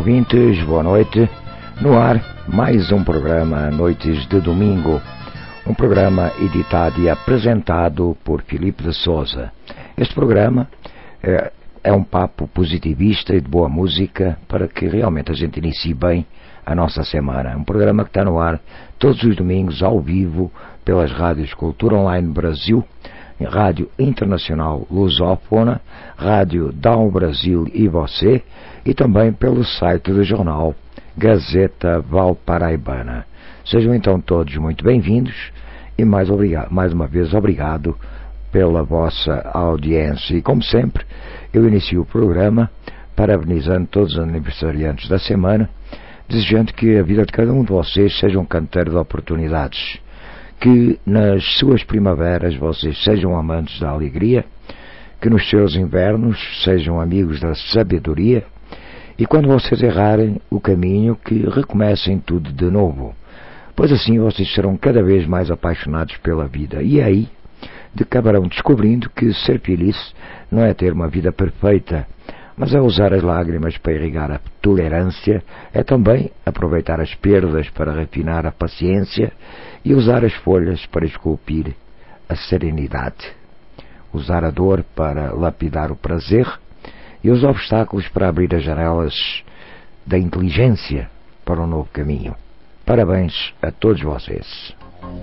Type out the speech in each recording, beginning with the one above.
ouvintes, boa noite. No ar, mais um programa Noites de Domingo. Um programa editado e apresentado por Filipe de Souza. Este programa é um papo positivista e de boa música para que realmente a gente inicie bem a nossa semana. Um programa que está no ar todos os domingos ao vivo pelas rádios Cultura Online Brasil, Rádio Internacional Lusófona, Rádio Down Brasil e você, e também pelo site do jornal Gazeta Valparaibana. Sejam então todos muito bem-vindos e mais uma vez obrigado pela vossa audiência. E como sempre, eu inicio o programa parabenizando todos os aniversariantes da semana, desejando que a vida de cada um de vocês seja um canteiro de oportunidades, que nas suas primaveras vocês sejam amantes da alegria, que nos seus invernos sejam amigos da sabedoria, e quando vocês errarem o caminho, que recomecem tudo de novo, pois assim vocês serão cada vez mais apaixonados pela vida, e aí acabarão descobrindo que ser feliz não é ter uma vida perfeita, mas é usar as lágrimas para irrigar a tolerância, é também aproveitar as perdas para refinar a paciência e usar as folhas para esculpir a serenidade, usar a dor para lapidar o prazer e os obstáculos para abrir as janelas da inteligência para um novo caminho. Parabéns a todos vocês.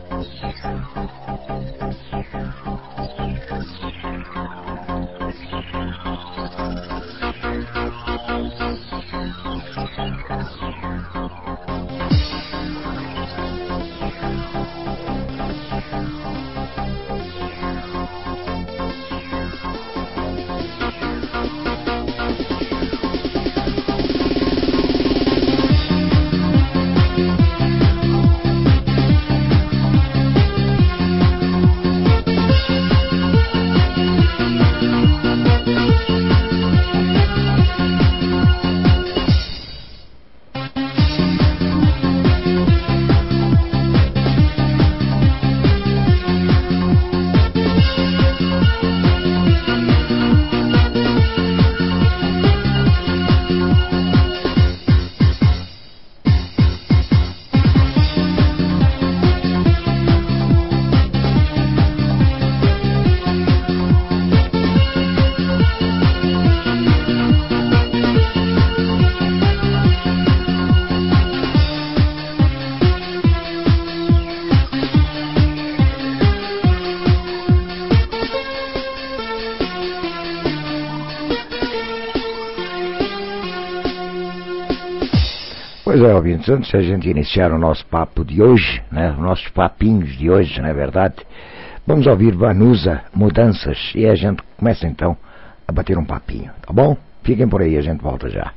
Pois é, ouvintes, antes de a gente iniciar o nosso papo de hoje, né, os nossos papinhos de hoje, não é verdade? Vamos ouvir Vanusa, Mudanças, e a gente começa então a bater um papinho, tá bom? Fiquem por aí, a gente volta já.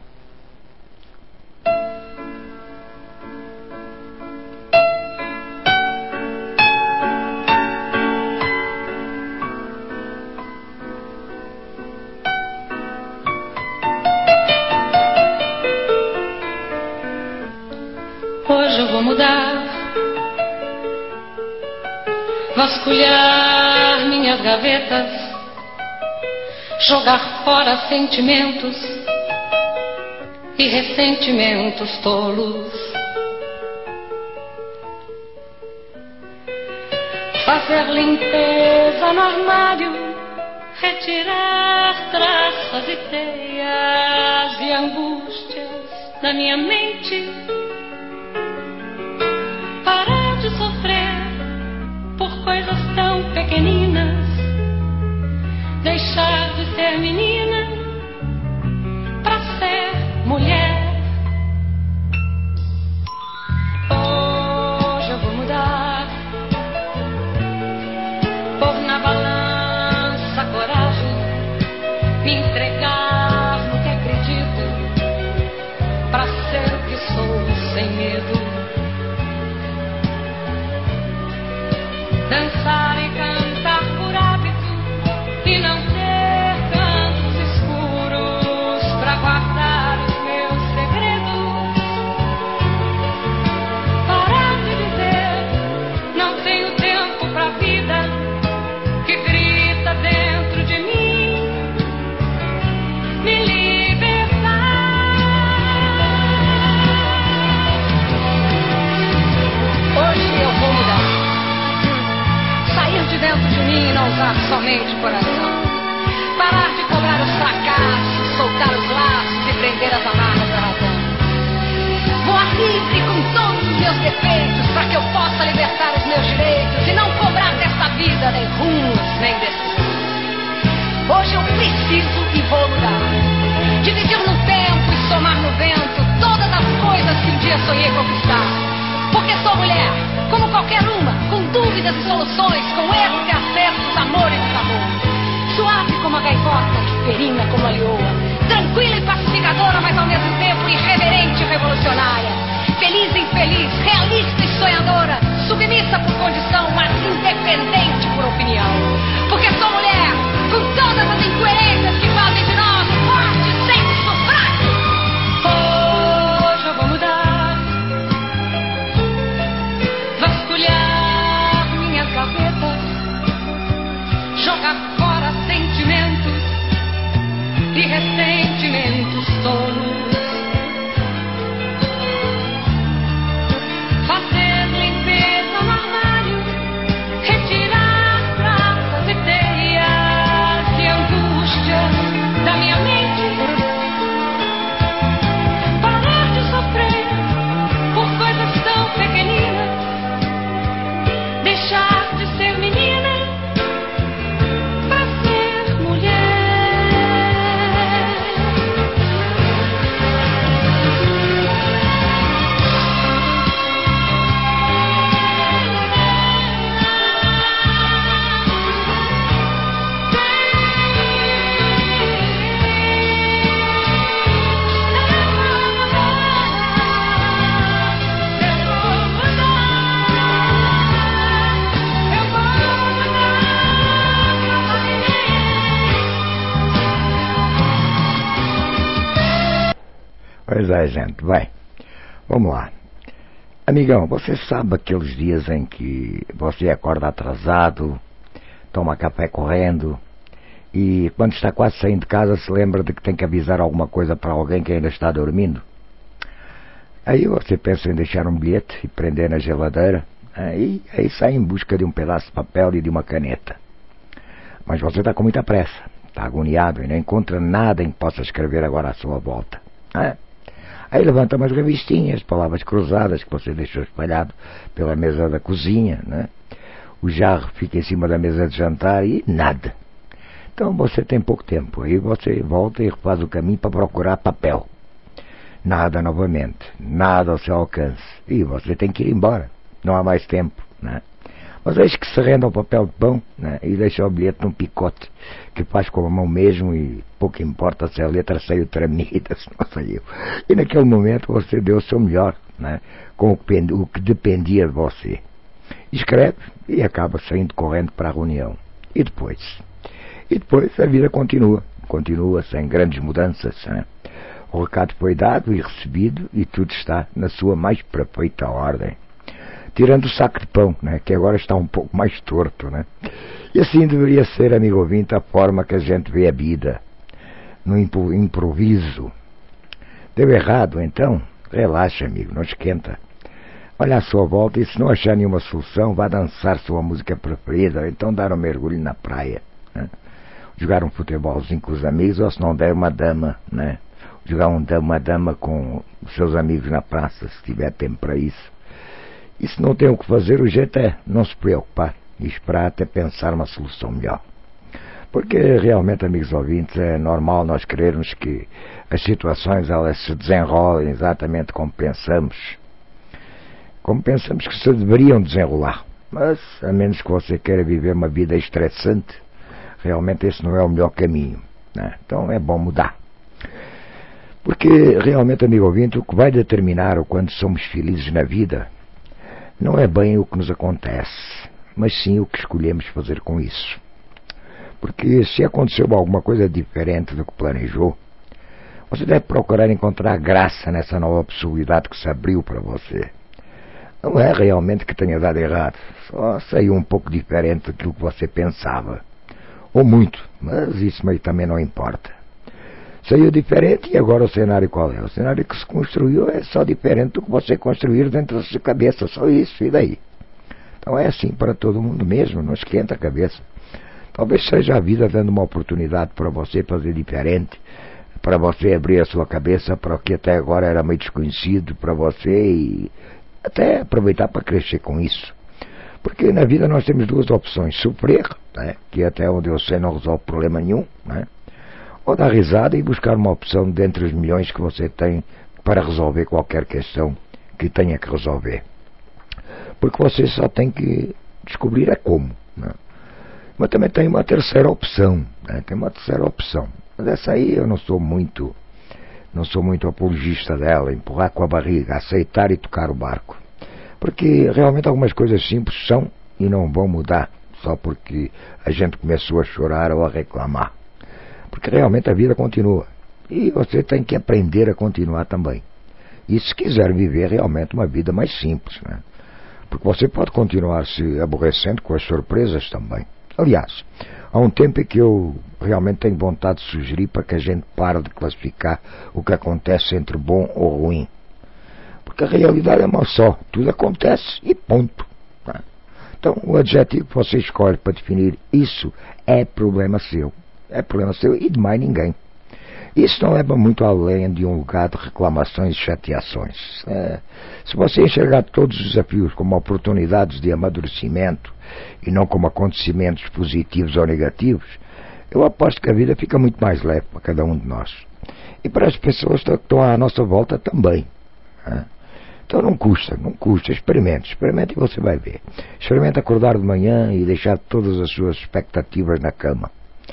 Hoje eu vou mudar, vasculhar minhas gavetas, jogar fora sentimentos e ressentimentos tolos, fazer limpeza no armário, retirar traças e teias e angústias da minha mente, parar de sofrer por coisas tão pequeninas, deixar de ser menina pra ser mulher. Hoje eu vou mudar, pôr na balança a coragem, me entregar no que acredito, pra ser o que sou sem medo. Dançar e cantar por hábito e não ter cantos escuros pra guardar os meus mim e não usar somente o coração. Parar de cobrar os fracassos, soltar os laços e prender as amarras da razão. Voar livre com todos os meus defeitos, para que eu possa libertar os meus direitos e não cobrar desta vida nem rumos, nem decisões. Hoje eu preciso e vou mudar, dividir no tempo e somar no vento todas as coisas que um dia sonhei conquistar. Porque sou mulher, como qualquer uma, com dúvidas e soluções, com erros e acertos, amor e desamor. Suave como a gaivota, esperina como a leoa, tranquila e pacificadora, mas ao mesmo tempo irreverente e revolucionária. Feliz e infeliz, realista e sonhadora, submissa por condição, mas independente por opinião. Porque sou mulher, com todas as incoerências que fazem de nós fortes sem o fraco. Hoje eu vou mudar, vasculhar minhas gavetas, jogar fora sentimentos e ressentimentos tolos. Fazer limpeza no armário, retirar traças e teias e angústias da minha mente. Parar de sofrer por coisas tão pequeninas, deixar de ser menina pra ser mulher. Pois é, gente, vai. Vamos lá. Amigão, você sabe aqueles dias em que você acorda atrasado, toma café correndo e quando está quase saindo de casa se lembra de que tem que avisar alguma coisa para alguém que ainda está dormindo? Aí você pensa em deixar um bilhete e prender na geladeira, aí sai em busca de um pedaço de papel e de uma caneta. Mas você está com muita pressa, está agoniado e não encontra nada em que possa escrever agora à sua volta. Aí levanta umas revistinhas, palavras cruzadas que você deixou espalhado pela mesa da cozinha, né? O jarro fica em cima da mesa de jantar e nada. Então você tem pouco tempo, aí você volta e refaz o caminho para procurar papel. Nada novamente, nada ao seu alcance. E você tem que ir embora, não há mais tempo, né? Mas eis que se rende ao papel de pão, né? E deixa o bilhete num picote que faz com a mão mesmo e pouco importa se a letra saiu tremida, se não saiu. E naquele momento você deu o seu melhor, né? Com o que dependia de você. Escreve e acaba saindo correndo para a reunião. E depois? E depois a vida continua sem grandes mudanças, né? O recado foi dado e recebido e tudo está na sua mais perfeita ordem. Tirando o saco de pão, né, que agora está um pouco mais torto, né? E assim deveria ser, amigo ouvinte, a forma que a gente vê a vida, no improviso. Deu errado, então? Relaxa, amigo, não esquenta. Olha à sua volta e se não achar nenhuma solução, vá dançar sua música preferida, ou então dar um mergulho na praia, né? Jogar um futebolzinho com os amigos, ou se não der uma dama, né? Jogar uma dama com os seus amigos na praça, se tiver tempo para isso. E se não tem o que fazer, o jeito é não se preocupar e esperar até pensar uma solução melhor. Porque realmente, amigos ouvintes, é normal nós querermos que as situações elas se desenrolem exatamente como pensamos que se deveriam desenrolar. Mas, a menos que você queira viver uma vida estressante, realmente esse não é o melhor caminho, né? Então é bom mudar. Porque realmente, amigo ouvinte, o que vai determinar o quanto somos felizes na vida não é bem o que nos acontece, mas sim o que escolhemos fazer com isso. Porque se aconteceu alguma coisa diferente do que planejou, você deve procurar encontrar graça nessa nova possibilidade que se abriu para você. Não é realmente que tenha dado errado, só saiu um pouco diferente daquilo que você pensava. Ou muito, mas isso também não importa. Saiu diferente e agora o cenário qual é? O cenário que se construiu é só diferente do que você construir dentro da sua cabeça, só isso, e daí? Então é assim para todo mundo mesmo, não esquenta a cabeça. Talvez seja a vida dando uma oportunidade para você fazer diferente, para você abrir a sua cabeça para o que até agora era meio desconhecido para você e até aproveitar para crescer com isso. Porque na vida nós temos duas opções: sofrer, né, que até onde eu sei não resolve problema nenhum, né, ou dar risada e buscar uma opção dentre os milhões que você tem para resolver qualquer questão que tenha que resolver. Porque você só tem que descobrir é como, né? Mas também tem uma terceira opção, né? Tem uma terceira opção. Mas essa aí eu não sou muito apologista dela, empurrar com a barriga, aceitar e tocar o barco. Porque realmente algumas coisas simples são e não vão mudar só porque a gente começou a chorar ou a reclamar. Porque realmente a vida continua. E você tem que aprender a continuar também. E se quiser viver realmente uma vida mais simples, né? Porque você pode continuar se aborrecendo com as surpresas também. Aliás, há um tempo em que eu realmente tenho vontade de sugerir para que a gente pare de classificar o que acontece entre bom ou ruim. Porque a realidade é uma só. Tudo acontece e ponto. Então, o adjetivo que você escolhe para definir isso é problema seu. É problema seu e de mais ninguém. Isso não leva muito além de um lugar de reclamações e chateações. Se você enxergar todos os desafios como oportunidades de amadurecimento e não como acontecimentos positivos ou negativos, eu aposto que a vida fica muito mais leve para cada um de nós. E para as pessoas que estão à nossa volta também. Então não custa, experimente e você vai ver. Experimente acordar de manhã e deixar todas as suas expectativas na cama.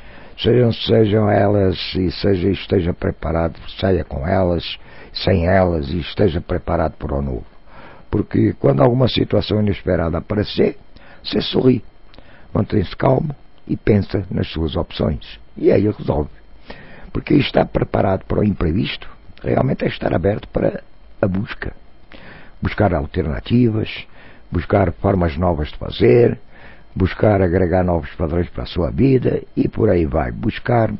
Sejam elas e esteja preparado, saia com elas, sem elas e esteja preparado para o novo. Porque quando alguma situação inesperada aparecer, você sorri, mantém-se calmo e pensa nas suas opções. E aí resolve. Porque estar preparado para o imprevisto realmente é estar aberto para a busca. Buscar alternativas, buscar formas novas de fazer, buscar agregar novos padrões para a sua vida e por aí vai. Buscar.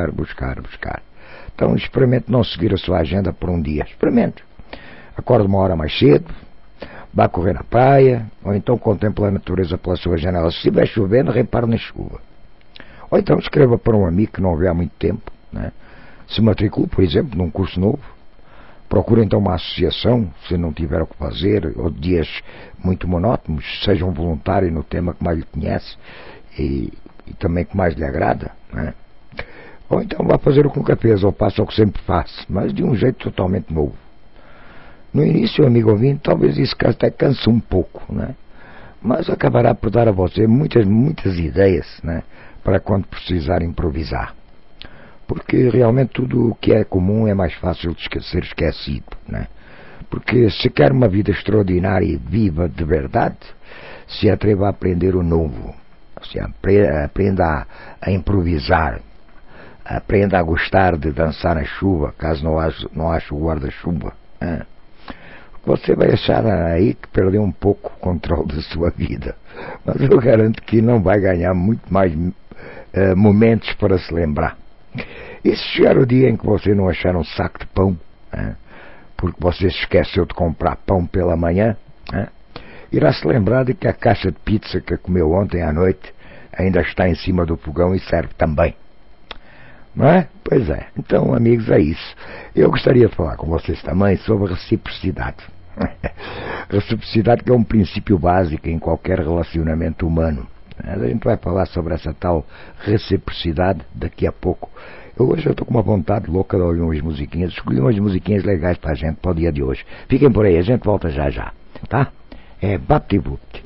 Então experimente não seguir a sua agenda por um dia. Experimente. Acorde uma hora mais cedo, vá correr na praia, ou então contemple a natureza pela sua janela. Se estiver chovendo, repare na chuva. Ou então escreva para um amigo que não vê há muito tempo, né? Se matricule, por exemplo, num curso novo. Procure então uma associação, se não tiver o que fazer, ou dias muito monótonos, seja um voluntário no tema que mais lhe conhece e também que mais lhe agrada, né? Ou então vá fazer o que nunca fez, ou faça o que sempre faz, mas de um jeito totalmente novo. No início, amigo ouvinte, talvez isso até canse um pouco, né? Mas acabará por dar a você muitas ideias, né? Para quando precisar improvisar. Porque realmente tudo o que é comum é mais fácil de ser esquecido, né? Porque se quer uma vida extraordinária e viva de verdade, se atreva a aprender o novo, se aprenda a improvisar, aprenda a gostar de dançar na chuva, caso não ache o guarda-chuva, né? Você vai achar aí que perdeu um pouco o controle da sua vida, mas eu garanto que não vai ganhar muito mais momentos para se lembrar. E se chegar o dia em que você não achar um saco de pão, porque você se esqueceu de comprar pão pela manhã, irá se lembrar de que a caixa de pizza que comeu ontem à noite ainda está em cima do fogão e serve também. Não é? Pois é. Então, amigos, é isso. Eu gostaria de falar com vocês também sobre reciprocidade. Reciprocidade que é um princípio básico em qualquer relacionamento humano. A gente vai falar sobre essa tal reciprocidade daqui a pouco. Hoje eu estou com uma vontade louca de ouvir umas musiquinhas. Escolhi umas musiquinhas legais para a gente, para o dia de hoje. Fiquem por aí, a gente volta já, tá? É Baptibut.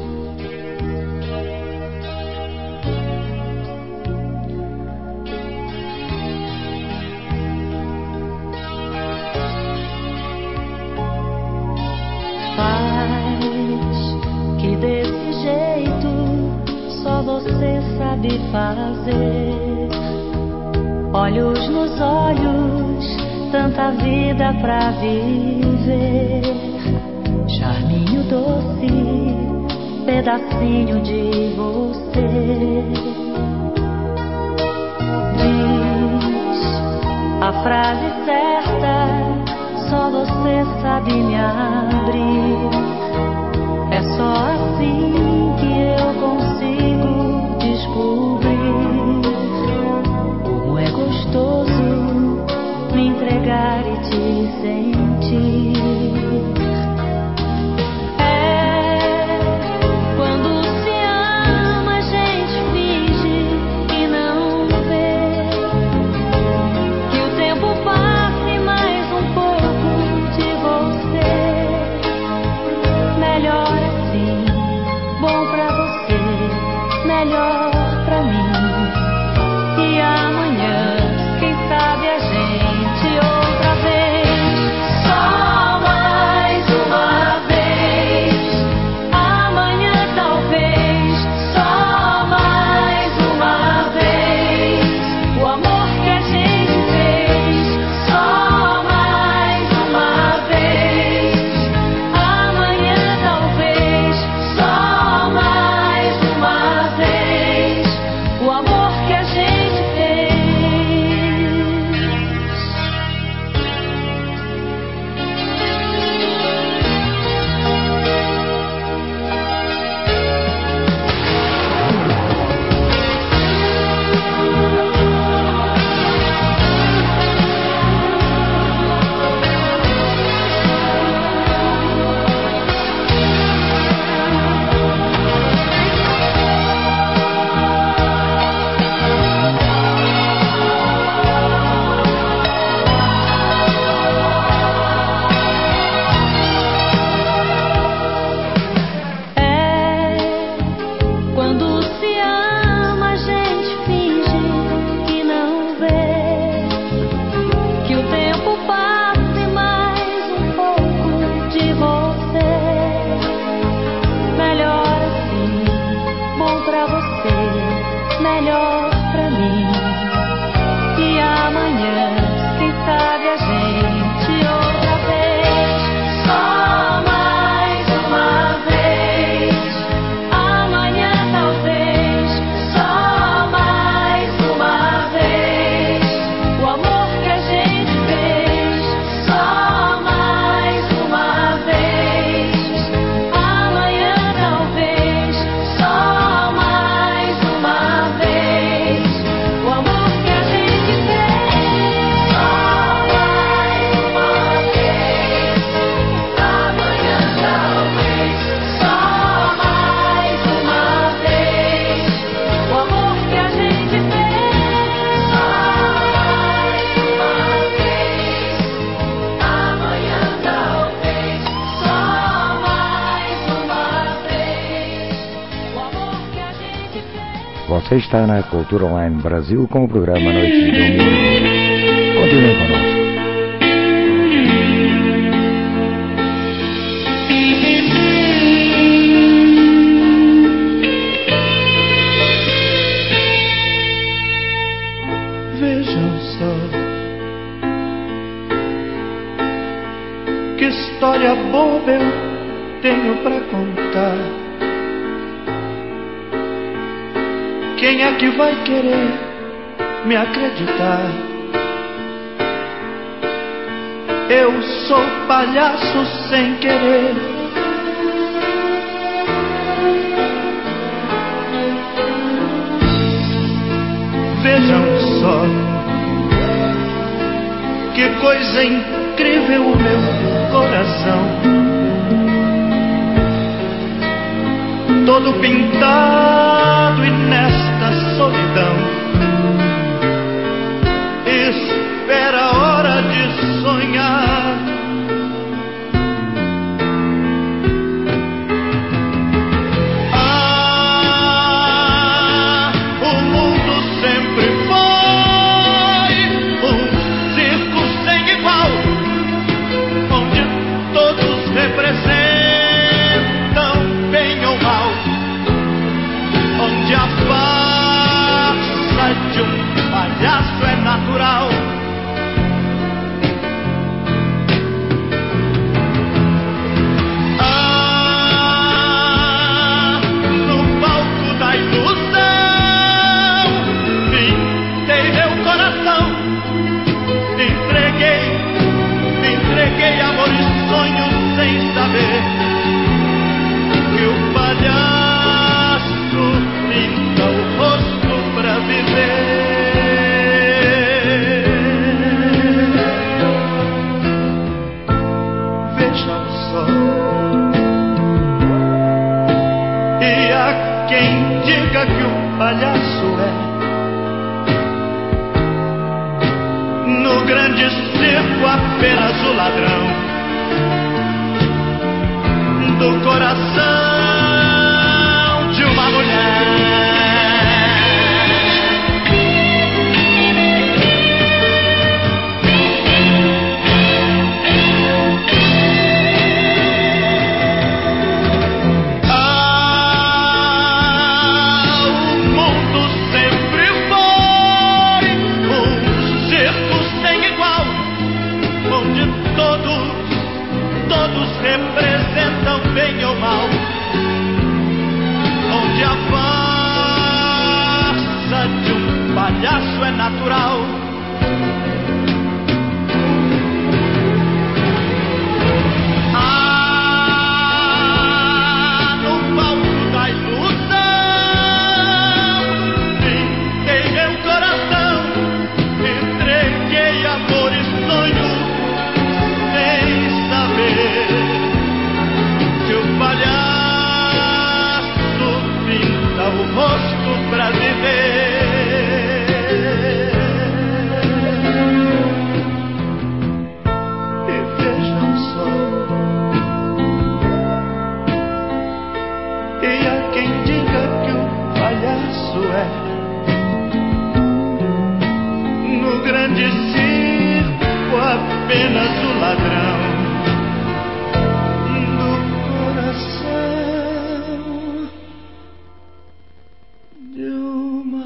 Faz que desse jeito só você sabe fazer. Olhos nos olhos, tanta vida pra viver. Charminho doce, pedacinho de você. Diz a frase certa, só você sabe me abrir. É só assim melhor pra mim. E amanhã, quem sabe a gente outra vez. Só mais uma vez. Amanhã talvez. Só mais uma vez. O amor que a gente fez. Só mais uma vez. Amanhã talvez. Só mais uma vez. O amor que a gente fez. Quando se ama, a gente finge que não vê, que o tempo passe mais um pouco de você. Melhor assim, bom pra você, melhor pra mim. E amanhã, quem sabe a gente outra vez. Só mais uma vez. Amanhã talvez. Só mais uma vez. O amor que a gente fez. Só mais uma vez. Amanhã talvez. Só mais uma vez. O amor que a gente fez. Só mais uma vez. Amanhã talvez. Só mais uma vez. O amor que a gente fez. Só mais uma vez. Amanhã talvez. Só mais uma vez. O amor que a gente fez. Você está na Cultura Online Brasil com o programa Noite de Domingo. Continue conosco. Vejam só, que história boba eu tenho pra contar. Quem é que vai querer me acreditar? Eu sou palhaço sem querer. Vejam só, que coisa incrível o meu coração. Todo pintado e nesta solidão espera a hora de sonhar. O mundo sempre foi um circo sem igual, onde todos representam bem ou mal, onde a farsa de um palhaço é natural. No palco da ilusão, pintei meu coração, entreguei amor e sonhos sem saber que o palhaço pinta o rosto pra viver. Vejam só, e há quem diga que o palhaço é no grande circo apenas o ladrão do coração de uma mulher. representam bem ou mal, onde a farsa de um palhaço é natural. Apenas o ladrão do coração de uma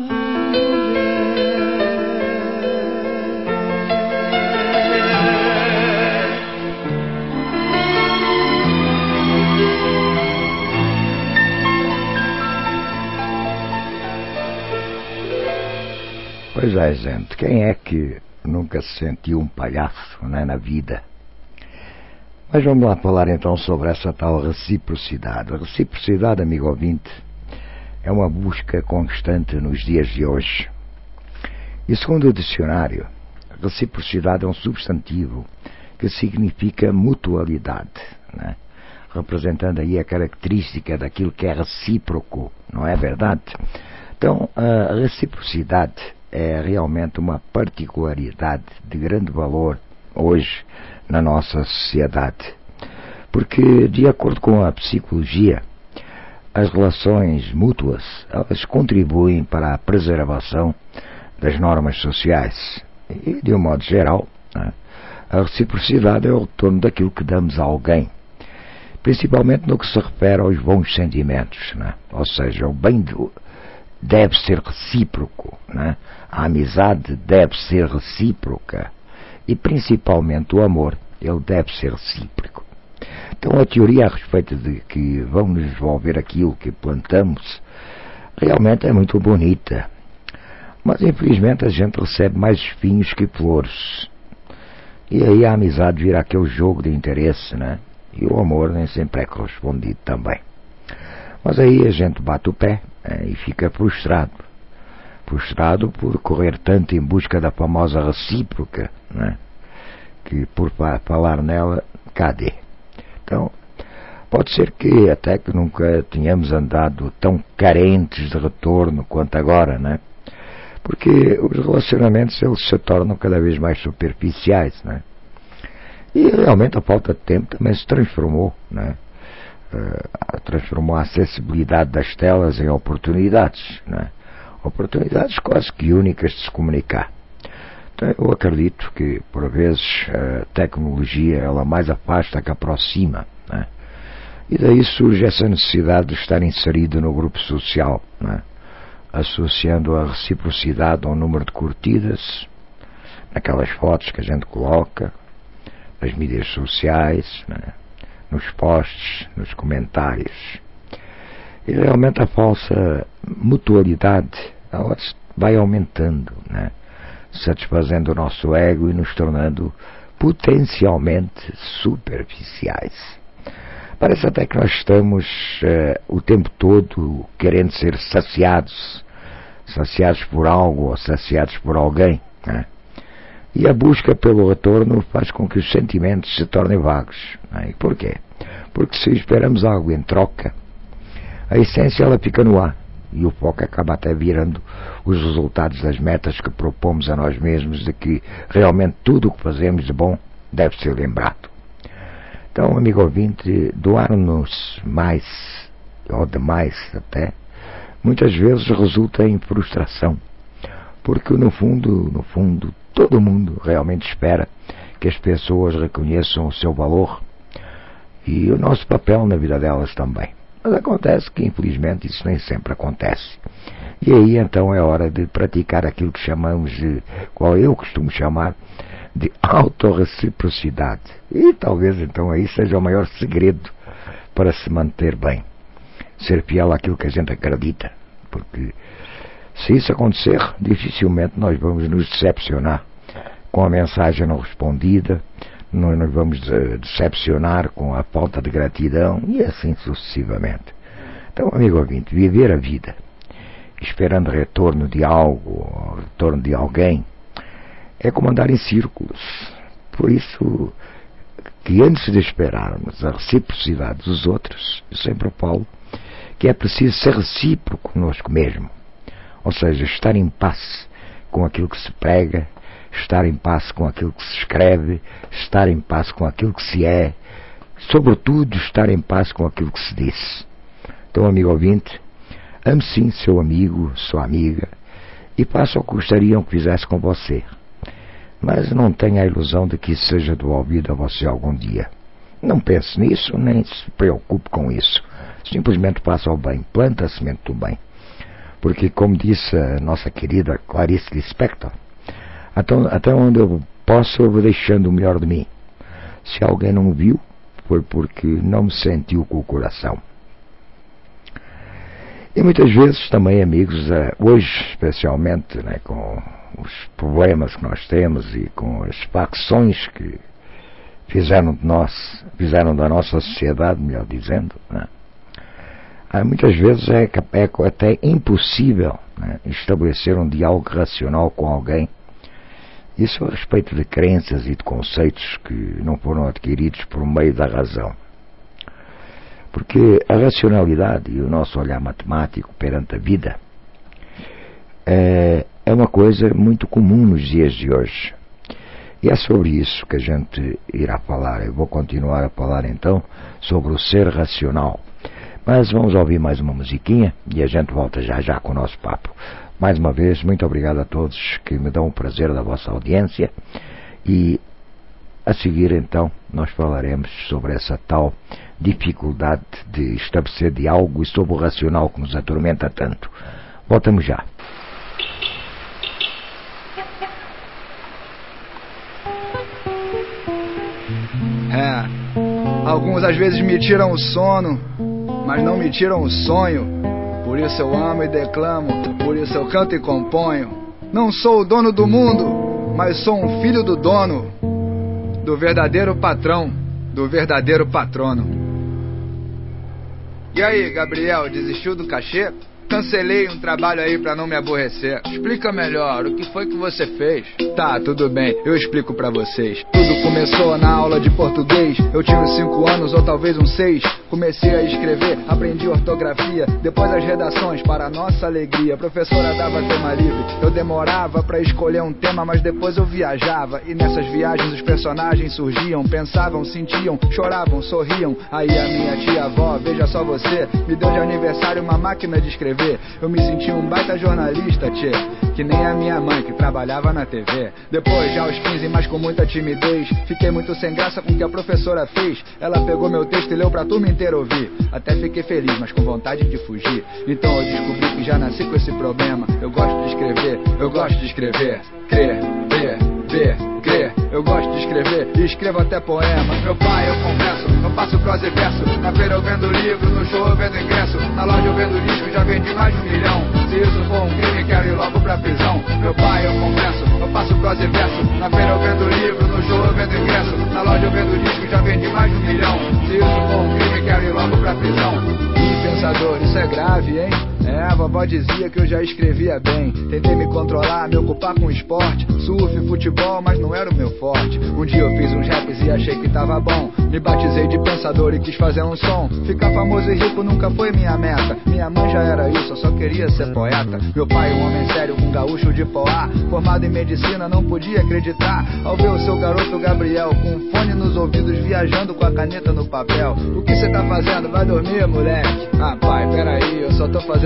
Pois é, gente, quem é que nunca se sentiu um palhaço, né, na vida? Mas vamos lá falar então sobre essa tal reciprocidade. A reciprocidade, amigo ouvinte, é uma busca constante nos dias de hoje. E segundo o dicionário, reciprocidade é um substantivo que significa mutualidade, né? Representando aí a característica daquilo que é recíproco, não é verdade? Então, a reciprocidade é realmente uma particularidade de grande valor hoje na nossa sociedade, porque, de acordo com a psicologia, as relações mútuas, elas contribuem para a preservação das normas sociais e, de um modo geral, né, a reciprocidade é o retorno daquilo que damos a alguém, principalmente no que se refere aos bons sentimentos, né? Ou seja, o bem deve ser recíproco, né? A amizade deve ser recíproca e principalmente o amor, ele deve ser recíproco. Então a teoria a respeito de que vamos devolver aquilo que plantamos realmente é muito bonita, mas infelizmente a gente recebe mais espinhos que flores, e aí a amizade vira aquele jogo de interesse, né? E o amor nem sempre é correspondido também. Mas aí a gente bate o pé, e fica frustrado por correr tanto em busca da famosa recíproca, né? Que por falar nela, cadê? Então, pode ser que até que nunca tenhamos andado tão carentes de retorno quanto agora, né? Porque os relacionamentos, eles se tornam cada vez mais superficiais, né? E realmente a falta de tempo também se transformou, né? Transformou a acessibilidade das telas em oportunidades, né? Oportunidades quase que únicas de se comunicar. Então, eu acredito que, por vezes, a tecnologia ela mais afasta que aproxima, né? E daí surge essa necessidade de estar inserido no grupo social, né? Associando a reciprocidade ao número de curtidas naquelas fotos que a gente coloca nas mídias sociais, né? Nos posts, nos comentários. E realmente a falsa mutualidade ela vai aumentando, né? Satisfazendo o nosso ego e nos tornando potencialmente superficiais. Parece até que nós estamos o tempo todo querendo ser saciados por algo ou saciados por alguém, né? E a busca pelo retorno faz com que os sentimentos se tornem vagos, né? E porquê? Porque se esperamos algo em troca, a essência ela fica no ar e o foco acaba até virando os resultados das metas que propomos a nós mesmos, de que realmente tudo o que fazemos de bom deve ser lembrado. Então, amigo ouvinte, doar-nos mais, ou demais até, muitas vezes resulta em frustração, porque no fundo, todo mundo realmente espera que as pessoas reconheçam o seu valor e o nosso papel na vida delas também. Mas acontece que, infelizmente, isso nem sempre acontece. E aí, então, é hora de praticar aquilo que chamamos de, qual eu costumo chamar, de autorreciprocidade. E talvez, então, aí seja o maior segredo para se manter bem. Ser fiel àquilo que a gente acredita. Porque, se isso acontecer, dificilmente nós vamos nos decepcionar com a mensagem não respondida, nos vamos decepcionar com a falta de gratidão e assim sucessivamente. Então, amigo ouvinte, viver a vida esperando retorno de algo, ou retorno de alguém, é como andar em círculos. Por isso que antes de esperarmos a reciprocidade dos outros, eu sempre falo que é preciso ser recíproco conosco mesmo. Ou seja, estar em paz com aquilo que se prega, estar em paz com aquilo que se escreve, estar em paz com aquilo que se é, sobretudo estar em paz com aquilo que se diz. Então, amigo ouvinte, ame sim seu amigo, sua amiga, e faça o que gostariam que fizesse com você. Mas não tenha a ilusão de que isso seja devolvido a você algum dia. Não pense nisso, nem se preocupe com isso. Simplesmente faça o bem, planta a semente do bem. Porque, como disse a nossa querida Clarice Lispector, até onde eu posso, eu vou deixando o melhor de mim. Se alguém não me viu, foi porque não me sentiu com o coração. E muitas vezes também, amigos, hoje especialmente, né, com os problemas que nós temos e com as facções que fizeram da nossa sociedade, melhor dizendo, né, muitas vezes é até impossível, né, estabelecer um diálogo racional com alguém. Isso a respeito de crenças e de conceitos que não foram adquiridos por meio da razão. Porque a racionalidade e o nosso olhar matemático perante a vida é uma coisa muito comum nos dias de hoje. E é sobre isso que a gente irá falar. Eu vou continuar a falar então sobre o ser racional. Mas vamos ouvir mais uma musiquinha e a gente volta já já com o nosso papo. Mais uma vez, muito obrigado a todos que me dão o prazer da vossa audiência. E a seguir então nós falaremos sobre essa tal dificuldade de estabelecer diálogo e sobre o racional que nos atormenta tanto. Voltamos já. Alguns às vezes me tiram o sono, mas não me tiram o sonho. Por isso eu amo e declamo, por isso eu canto e componho. Não sou o dono do mundo, mas sou um filho do dono, do verdadeiro patrão, do verdadeiro patrono. E aí, Gabriel, desistiu do cachê? Cancelei um trabalho aí pra não me aborrecer. Explica melhor, o que foi que você fez? Tá, tudo bem, eu explico pra vocês. Tudo começou na aula de português. Eu tinha uns 5 anos ou talvez uns 6. Comecei a escrever, aprendi ortografia. Depois as redações, para nossa alegria. A professora dava tema livre. Eu demorava pra escolher um tema, mas depois eu viajava. E nessas viagens os personagens surgiam. Pensavam, sentiam, choravam, sorriam. Aí a minha tia-avó, veja só você, me deu de aniversário uma máquina de escrever. Eu me senti um baita jornalista, tchê, que nem a minha mãe que trabalhava na TV. Depois, já aos 15, mas com muita timidez, fiquei muito sem graça com o que a professora fez. Ela pegou meu texto e leu pra turma inteira ouvir. Até fiquei feliz, mas com vontade de fugir. Então eu descobri que já nasci com esse problema. Eu gosto de escrever, eu gosto de escrever. Crer, ver, ver, crer. Eu gosto de escrever e escrevo até poema. Meu pai, eu confesso, eu faço prosa e verso. Na feira eu vendo livro, no show eu vendo ingresso. Na loja eu vendo disco, já vendi mais de 1 milhão. Se isso for um crime, quero ir logo pra prisão. Meu pai, eu confesso, eu faço prosa e verso. Na feira eu vendo livro, no show eu vendo ingresso. Na loja eu vendo disco, já vendi mais de 1 milhão. Se isso for um crime, quero ir logo pra prisão. Ih, pensador, isso é grave, hein? A vovó dizia que eu já escrevia bem. Tentei me controlar, me ocupar com esporte, surf, futebol, mas não era o meu forte. Um dia eu fiz uns raps e achei que tava bom. Me batizei de pensador e quis fazer um som. Ficar famoso e rico nunca foi minha meta. Minha mãe já era isso, eu só queria ser poeta. Meu pai, um homem sério, um gaúcho de Poá, formado em medicina, não podia acreditar ao ver o seu garoto Gabriel com um fone nos ouvidos, viajando com a caneta no papel. O que cê tá fazendo? Vai dormir, moleque? Ah, pai, peraí, eu só tô fazendo um rap.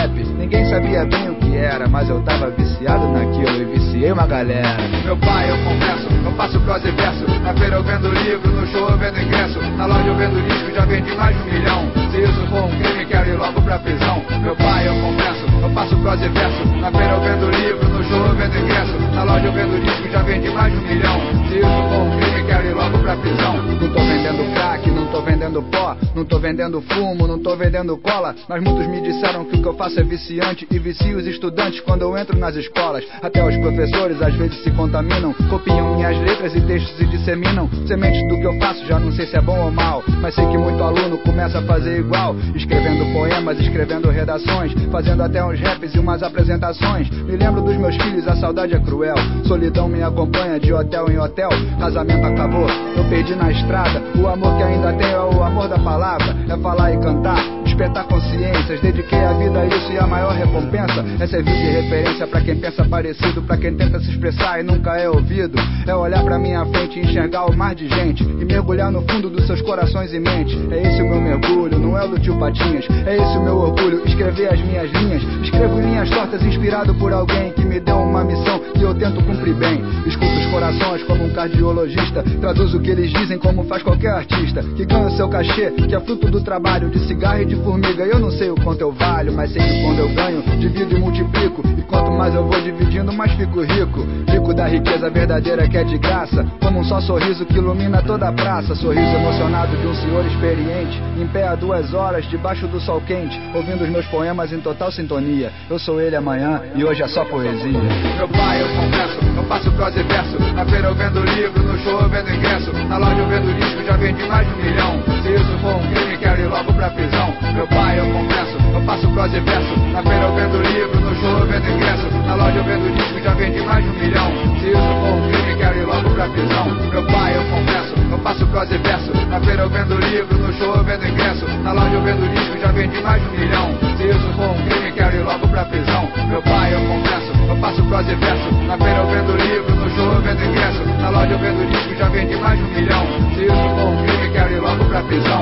rap, ninguém sabia bem o que era, mas eu tava viciado naquilo e viciei uma galera. Meu pai, eu confesso, eu faço prosa e verso. Na feira eu vendo livro, no show eu vendo ingresso. Na loja eu vendo disco, já vendi mais de 1 milhão. Se isso for um crime, quero ir logo pra prisão. Meu pai, eu confesso, eu faço prosa e verso. Na feira eu vendo livro, no show eu vendo ingresso. Na loja eu vendo disco, já vendi mais de 1 milhão. Se isso for um crime, quero ir logo pra prisão. Não tô vendendo crack, não tô vendendo pó, não tô vendendo fumo, não tô vendendo cola. Mas muitos me disseram que o que eu faço é viciante e vicio os estudantes quando eu entro nas escolas. Até os professores às vezes se contaminam, copiam minhas letras e textos e disseminam sementes do que eu faço, já não sei se é bom ou mal, mas sei que muito aluno começa a fazer igual, escrevendo poemas, escrevendo redações, fazendo até uns raps e umas apresentações. Me lembro dos meus filhos, a saudade é cruel, solidão me acompanha de hotel em hotel. Casamento acabou, eu perdi na estrada, o amor que ainda tenho é o amor da palavra, é falar e cantar, despertar consciências. Dediquei a vida a isso e a maior recompensa é servir de referência pra quem pensa parecido, pra quem tenta se expressar e nunca é ouvido. É olhar pra minha frente e enxergar o mar de gente e mergulhar no fundo dos seus corações e mentes. É esse o meu mergulho, não é o do tio Patinhas. É esse o meu orgulho, escrever as minhas linhas. Escrevo linhas tortas inspirado por alguém que me deu uma missão que eu tento cumprir bem. Escuto os corações como um cardiologista, traduzo o que eles dizem como faz qualquer artista que ganha o seu cachê, que é fruto do trabalho de cigarro e de formiga. Eu não sei o quanto eu valho, mas sei que quando eu ganho, divido e multiplico. E quanto mais eu vou dividindo, mais fico rico. Rico da riqueza verdadeira que é de graça, como um só sorriso que ilumina toda a praça. Sorriso emocionado de um senhor experiente, em pé há 2 horas, debaixo do sol quente, ouvindo os meus poemas em total sintonia. Eu sou ele amanhã e hoje é só poesia. Meu pai, eu confesso, eu faço prosa e verso. Na feira eu vendo livro, no show eu vendo ingresso. Na loja eu vendo disco, já vendi mais de 1 milhão. Se isso for um crime, quero ir logo pra prisão. Meu pai, eu confesso, eu faço prosa e verso. Na feira eu vendo livro, no show eu vendo ingresso. Na loja eu vendo disco, já vendi mais de 1 milhão. Se isso for um crime, quero ir logo pra prisão. Meu pai, eu confesso, eu faço prosa e verso. Na feira eu vendo livro, no show eu vendo ingresso. Na loja eu vendo disco, já vendi mais de 1 milhão. Se isso for um crime, quero ir logo pra prisão. Meu pai, eu confesso, eu faço prosa e verso. Na feira eu vendo livro, no show eu vendo ingresso. Na loja eu vendo disco, já vendi mais de 1 milhão. Se isso for um crime, quero ir logo pra prisão.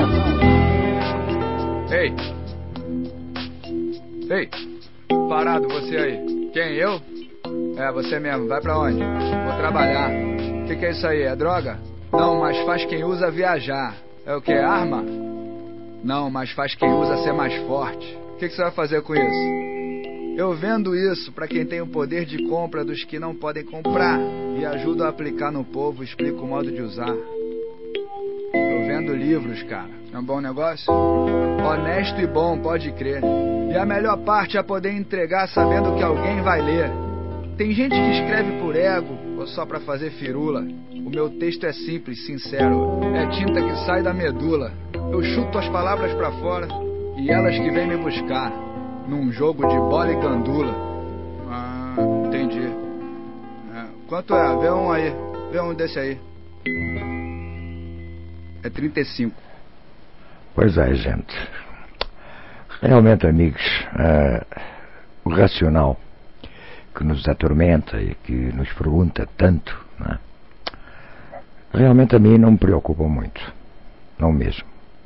Ei! Ei! Parado, você aí. Quem, eu? É, você mesmo. Vai pra onde? Vou trabalhar. O que é isso aí? É droga? Não, mas faz quem usa viajar. É o que? Arma? Não, mas faz quem usa ser mais forte. O que você vai fazer com isso? Eu vendo isso pra quem tem o poder de compra dos que não podem comprar e ajudo a aplicar no povo, explico o modo de usar. Eu vendo livros, cara. É um bom negócio? Honesto e bom, pode crer. E a melhor parte é poder entregar sabendo que alguém vai ler. Tem gente que escreve por ego ou só pra fazer firula. O meu texto é simples, sincero. É tinta que sai da medula. Eu chuto as palavras pra fora e elas que vêm me buscar. Num jogo de bola e gandula. Ah, entendi. Quanto é? Vê um aí. Vê um desse aí. É 35. Pois é, gente. Realmente, amigos, o racional que nos atormenta e que nos pergunta tanto, né, realmente a mim não me preocupa muito. Não mesmo.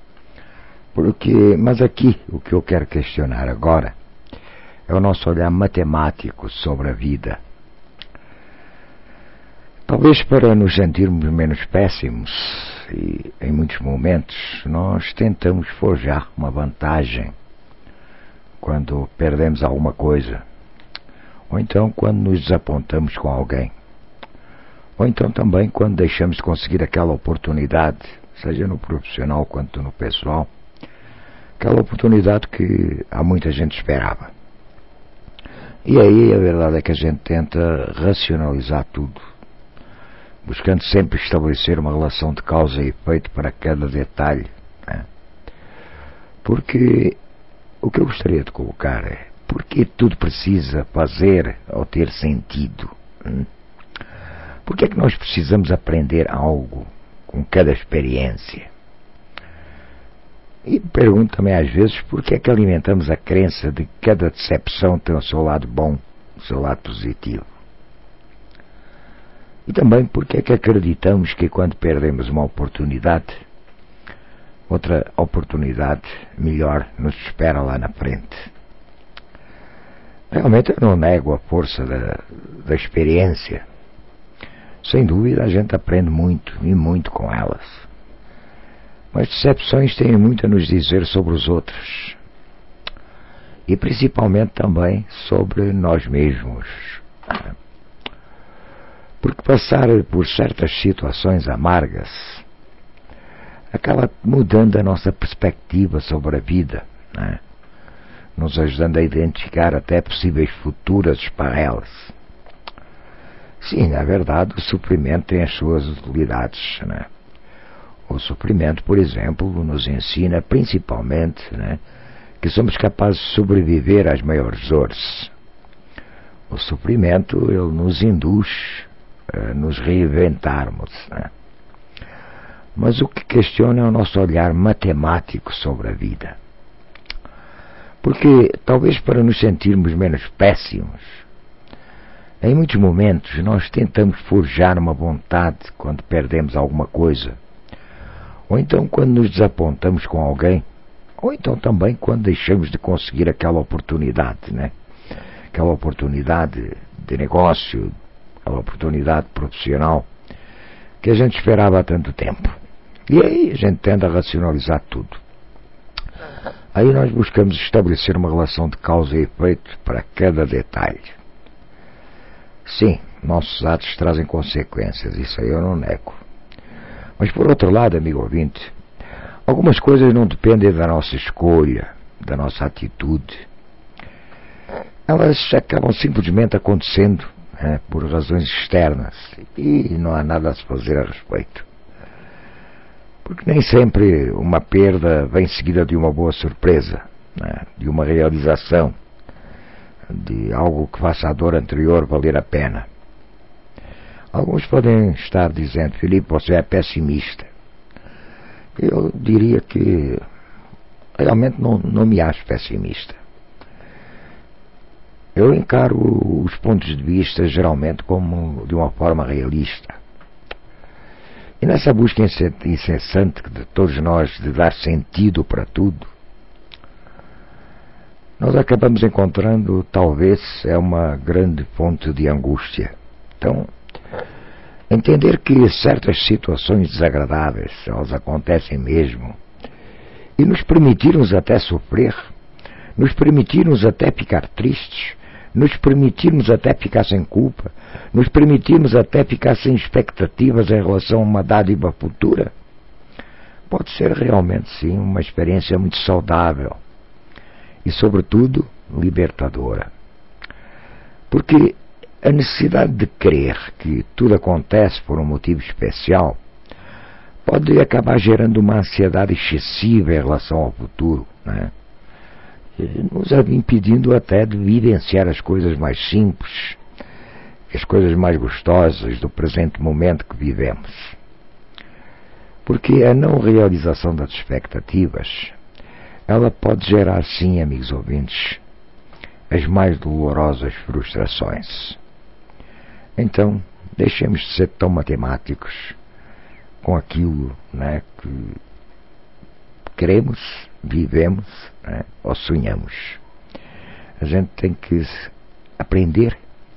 Mas aqui, o que eu quero questionar agora é o nosso olhar matemático sobre a vida. Talvez para nos sentirmos menos péssimos, e em muitos momentos nós tentamos forjar uma vantagem quando perdemos alguma coisa, ou então quando nos desapontamos com alguém, ou então também quando deixamos de conseguir aquela oportunidade, seja no profissional quanto no pessoal, aquela oportunidade que há muita gente esperava. E aí a verdade é que a gente tenta racionalizar tudo, buscando sempre estabelecer uma relação de causa e efeito para cada detalhe, né? Porque o que eu gostaria de colocar é: por que tudo precisa fazer ou ter sentido? Por que é que nós precisamos aprender algo com cada experiência? E pergunto também às vezes por que é que alimentamos a crença de que cada decepção tem o seu lado bom, o seu lado positivo. E também por que é que acreditamos que quando perdemos uma oportunidade, outra oportunidade melhor nos espera lá na frente. Realmente eu não nego a força da experiência. Sem dúvida a gente aprende muito, e muito com elas. Mas decepções têm muito a nos dizer sobre os outros. E principalmente também sobre nós mesmos. Porque passar por certas situações amargas acaba mudando a nossa perspectiva sobre a vida, nos ajudando a identificar até possíveis futuras esparrelas. Sim, na verdade, o sofrimento tem as suas utilidades. O sofrimento, por exemplo, nos ensina principalmente que somos capazes de sobreviver às maiores dores. O sofrimento, ele nos induz a nos reinventarmos. Mas o que questiona é o nosso olhar matemático sobre a vida. Porque, talvez para nos sentirmos menos péssimos, em muitos momentos nós tentamos forjar uma vontade quando perdemos alguma coisa, ou então quando nos desapontamos com alguém, ou então também quando deixamos de conseguir aquela oportunidade, aquela oportunidade de negócio, aquela oportunidade profissional que a gente esperava há tanto tempo. E aí a gente tende a racionalizar tudo. Aí nós buscamos estabelecer uma relação de causa e efeito para cada detalhe. Sim, nossos atos trazem consequências, isso aí eu não nego. Mas por outro lado, amigo ouvinte, algumas coisas não dependem da nossa escolha, da nossa atitude. Elas acabam simplesmente acontecendo por razões externas e não há nada a se fazer a respeito. Porque nem sempre uma perda vem seguida de uma boa surpresa, de uma realização, de algo que faça a dor anterior valer a pena. Alguns podem estar dizendo: Filipe, você é pessimista. Eu diria que realmente não me acho pessimista. Eu encaro os pontos de vista geralmente como de uma forma realista. E nessa busca incessante de todos nós de dar sentido para tudo, nós acabamos encontrando, talvez, uma grande fonte de angústia. Então, entender que certas situações desagradáveis, elas acontecem mesmo, e nos permitirmos até sofrer, nos permitirmos até ficar tristes, nos permitirmos até ficar sem culpa, nos permitirmos até ficar sem expectativas em relação a uma dádiva futura, pode ser realmente, sim, uma experiência muito saudável e, sobretudo, libertadora. Porque a necessidade de crer que tudo acontece por um motivo especial pode acabar gerando uma ansiedade excessiva em relação ao futuro, nos impedindo até de vivenciar as coisas mais simples, as coisas mais gostosas do presente momento que vivemos. Porque a não realização das expectativas, ela pode gerar, sim, amigos ouvintes, as mais dolorosas frustrações. Então, deixemos de ser tão matemáticos com aquilo que queremos, vivemos ou sonhamos. A gente tem que aprender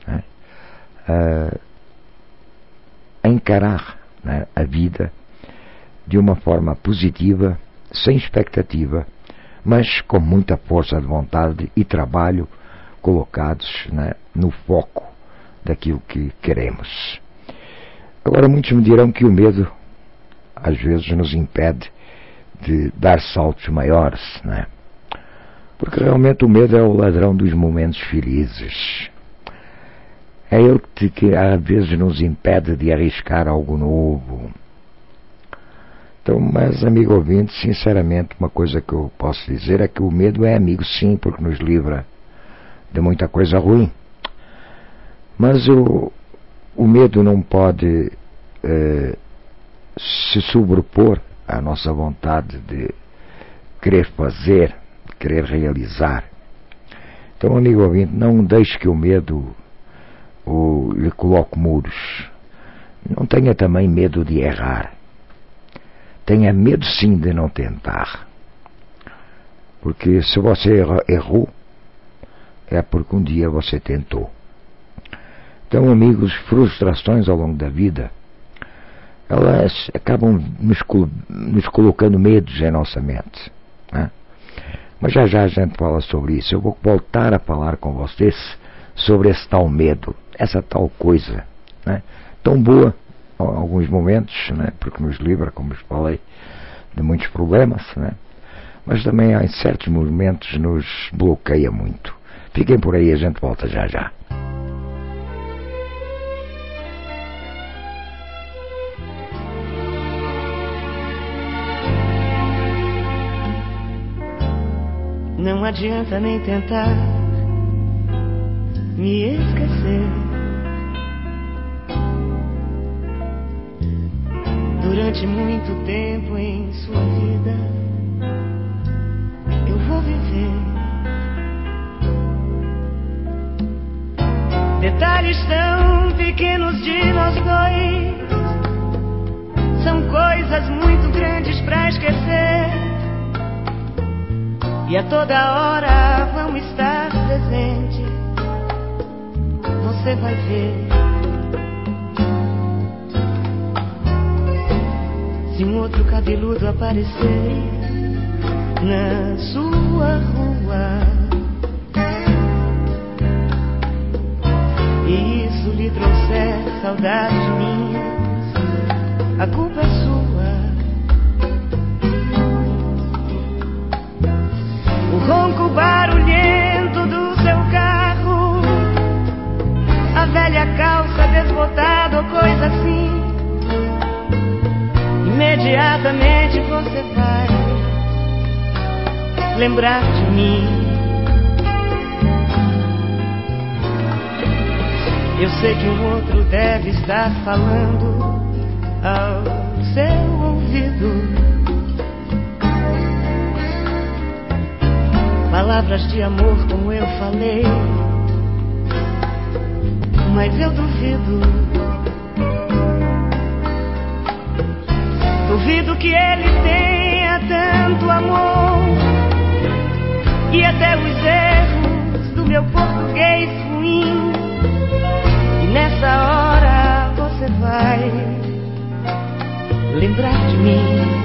a encarar a vida de uma forma positiva, sem expectativa, mas com muita força de vontade e trabalho colocados no foco daquilo que queremos. Agora, muitos me dirão que o medo às vezes nos impede de dar saltos maiores, porque realmente o medo é o ladrão dos momentos felizes. É ele que às vezes nos impede de arriscar algo novo. Então, mas, amigo ouvinte, sinceramente, uma coisa que eu posso dizer é que o medo é amigo, sim, porque nos livra de muita coisa ruim. Mas o medo não pode se sobrepor à nossa vontade de querer fazer, de querer realizar. Então, amigo ouvinte, não deixe que o medo lhe coloque muros. Não tenha também medo de errar. Tenha medo, sim, de não tentar. Porque se você errou, é porque um dia você tentou. Então, amigos, frustrações ao longo da vida, elas acabam nos colocando medos em nossa mente, né? Mas já a gente fala sobre isso. Eu vou voltar a falar com vocês sobre esse tal medo, essa tal coisa, né? Tão boa em alguns momentos, né? Porque nos livra, como eu falei, de muitos problemas, né? Mas também em certos momentos nos bloqueia muito. Fiquem por aí, a gente volta já. Não adianta nem tentar me esquecer. Durante muito tempo em sua vida eu vou viver. Detalhes tão pequenos de nós dois são coisas muito grandes pra esquecer. E a toda hora vão estar presentes. Você vai ver. Se um outro cabeludo aparecer na sua rua e isso lhe trouxer saudades minhas, a culpa é sua. O ronco barulhento do seu carro, a velha calça desbotada ou coisa assim, imediatamente você vai lembrar de mim. Eu sei que um outro deve estar falando ao seu ouvido palavras de amor como eu falei, mas eu duvido. Duvido que ele tenha tanto amor e até os erros do meu português ruim. E nessa hora você vai lembrar de mim.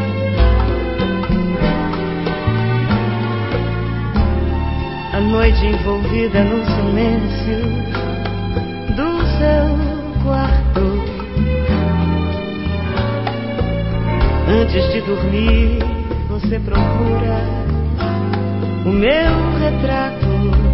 A noite envolvida no silêncio do seu quarto, antes de dormir você procura o meu retrato.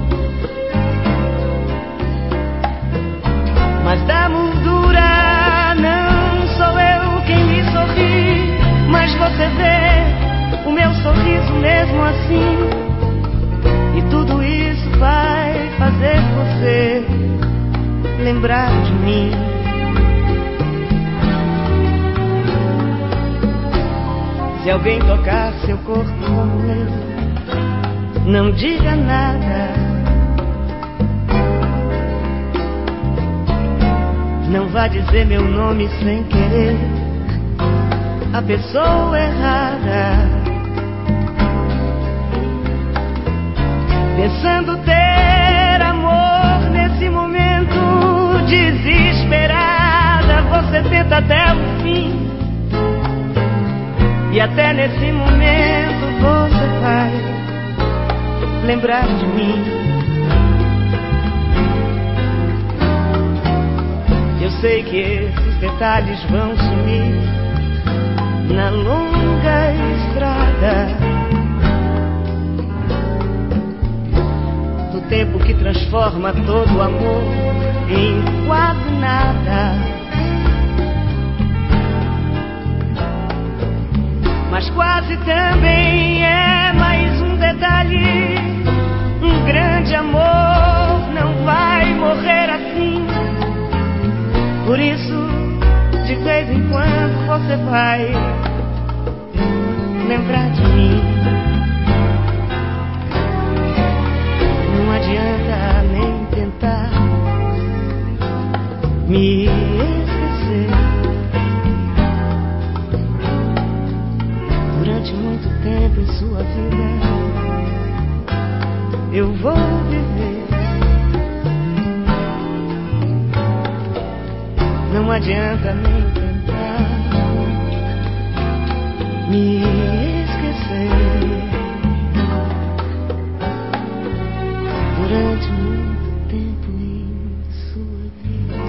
Mas da moldura não sou eu quem lhe sorri, mas você vê o meu sorriso mesmo assim. E tudo isso vai fazer você lembrar de mim. Se alguém tocar seu corpo como o meu, não diga nada. Não vá dizer meu nome sem querer a pessoa errada. Pensando ter amor nesse momento, desesperada, você tenta até o fim. E até nesse momento você vai lembrar de mim. Eu sei que esses detalhes vão sumir na longa estrada do tempo que transforma todo o amor em quase nada. Mas quase também é mais um detalhe. Um grande amor não vai morrer assim. Por isso, de vez em quando você vai lembrar de mim. Não adianta nem tentar me esquecer. Durante muito tempo em sua vida eu vou viver. adianta nem tentar me esquecer. Durante muito tempo em sua vida.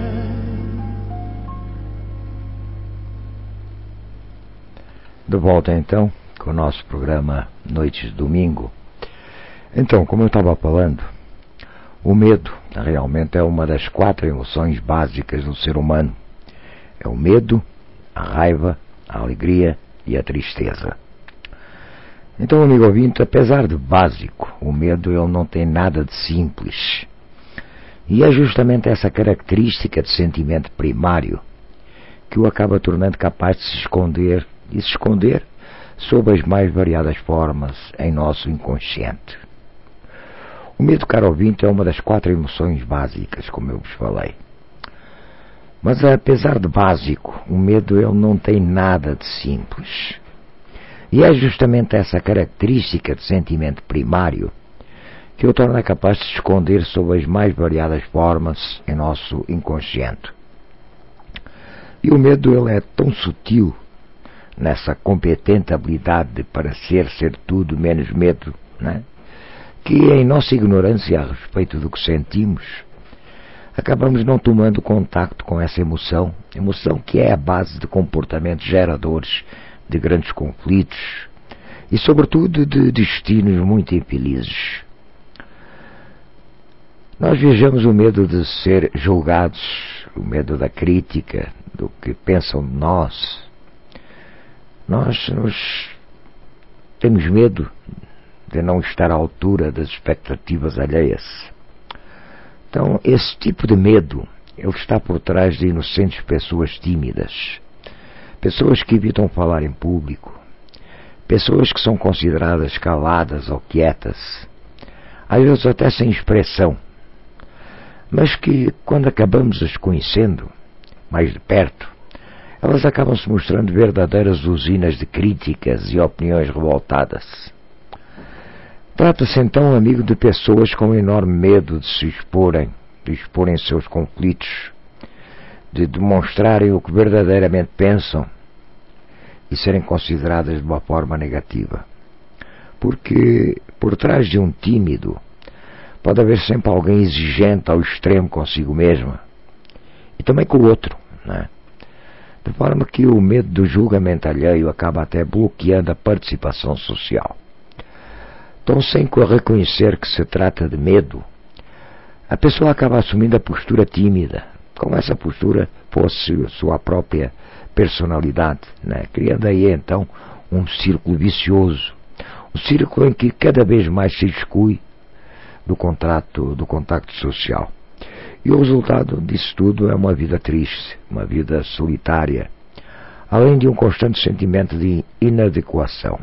De volta então com o nosso programa Noites de Domingo. Então, como eu estava falando, o medo realmente é uma das 4 emoções básicas do ser humano. É o medo, a raiva, a alegria e a tristeza. Então, amigo ouvinte, apesar de básico, o medo ele não tem nada de simples. E é justamente essa característica de sentimento primário que o acaba tornando capaz de se esconder sob as mais variadas formas em nosso inconsciente. O medo, caro ouvinte, é uma das 4 emoções básicas, como eu vos falei. Mas apesar de básico, o medo ele não tem nada de simples. E é justamente essa característica de sentimento primário que o torna capaz de se esconder sob as mais variadas formas em nosso inconsciente. E o medo ele é tão sutil nessa competente habilidade de parecer ser tudo menos medo, né? Que em nossa ignorância a respeito do que sentimos, acabamos não tomando contacto com essa emoção que é a base de comportamentos geradores de grandes conflitos e sobretudo de destinos muito infelizes. Nós viajamos o medo de ser julgados, o medo da crítica, do que pensam de nós. Nós temos medo de não estar à altura das expectativas alheias. Então, esse tipo de medo, ele está por trás de inocentes pessoas tímidas, pessoas que evitam falar em público, pessoas que são consideradas caladas ou quietas, às vezes até sem expressão, mas que, quando acabamos as conhecendo mais de perto, elas acabam se mostrando verdadeiras usinas de críticas e opiniões revoltadas. Trata-se então, amigo, de pessoas com enorme medo de se exporem, de exporem seus conflitos, de demonstrarem o que verdadeiramente pensam e serem consideradas de uma forma negativa. Porque por trás de um tímido pode haver sempre alguém exigente ao extremo consigo mesma e também com o outro, não é? De forma que o medo do julgamento alheio acaba até bloqueando a participação social. Então, sem reconhecer que se trata de medo, a pessoa acaba assumindo a postura tímida, como essa postura fosse sua própria personalidade, né? Criando aí então um círculo vicioso, um círculo em que cada vez mais se exclui do contacto social. E o resultado disso tudo é uma vida triste, uma vida solitária, além de um constante sentimento de inadequação.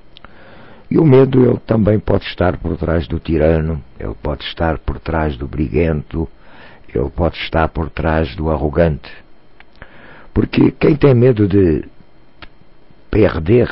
E o medo ele também pode estar por trás do tirano, ele pode estar por trás do briguento, ele pode estar por trás do arrogante. Porque quem tem medo de perder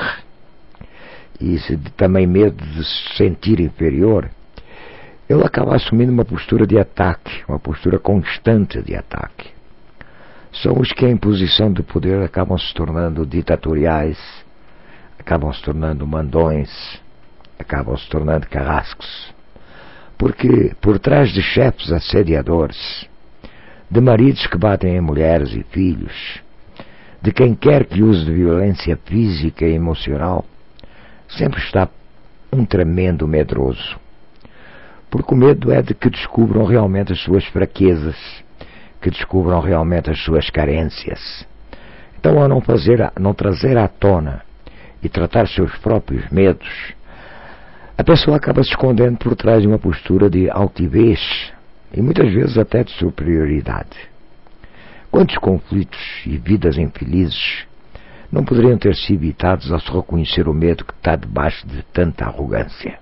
e também medo de se sentir inferior, ele acaba assumindo uma postura de ataque, uma postura constante de ataque. São os que em posição de poder acabam se tornando ditatoriais, acabam se tornando mandões, acabam se tornando carrascos. Porque por trás de chefes assediadores, de maridos que batem em mulheres e filhos, de quem quer que use de violência física e emocional, sempre está um tremendo medroso. Porque o medo é de que descubram realmente as suas fraquezas, que descubram realmente as suas carências. Então, ao não trazer à tona e tratar seus próprios medos, a pessoa acaba se escondendo por trás de uma postura de altivez e muitas vezes até de superioridade. Quantos conflitos e vidas infelizes não poderiam ter sido evitados ao se reconhecer o medo que está debaixo de tanta arrogância?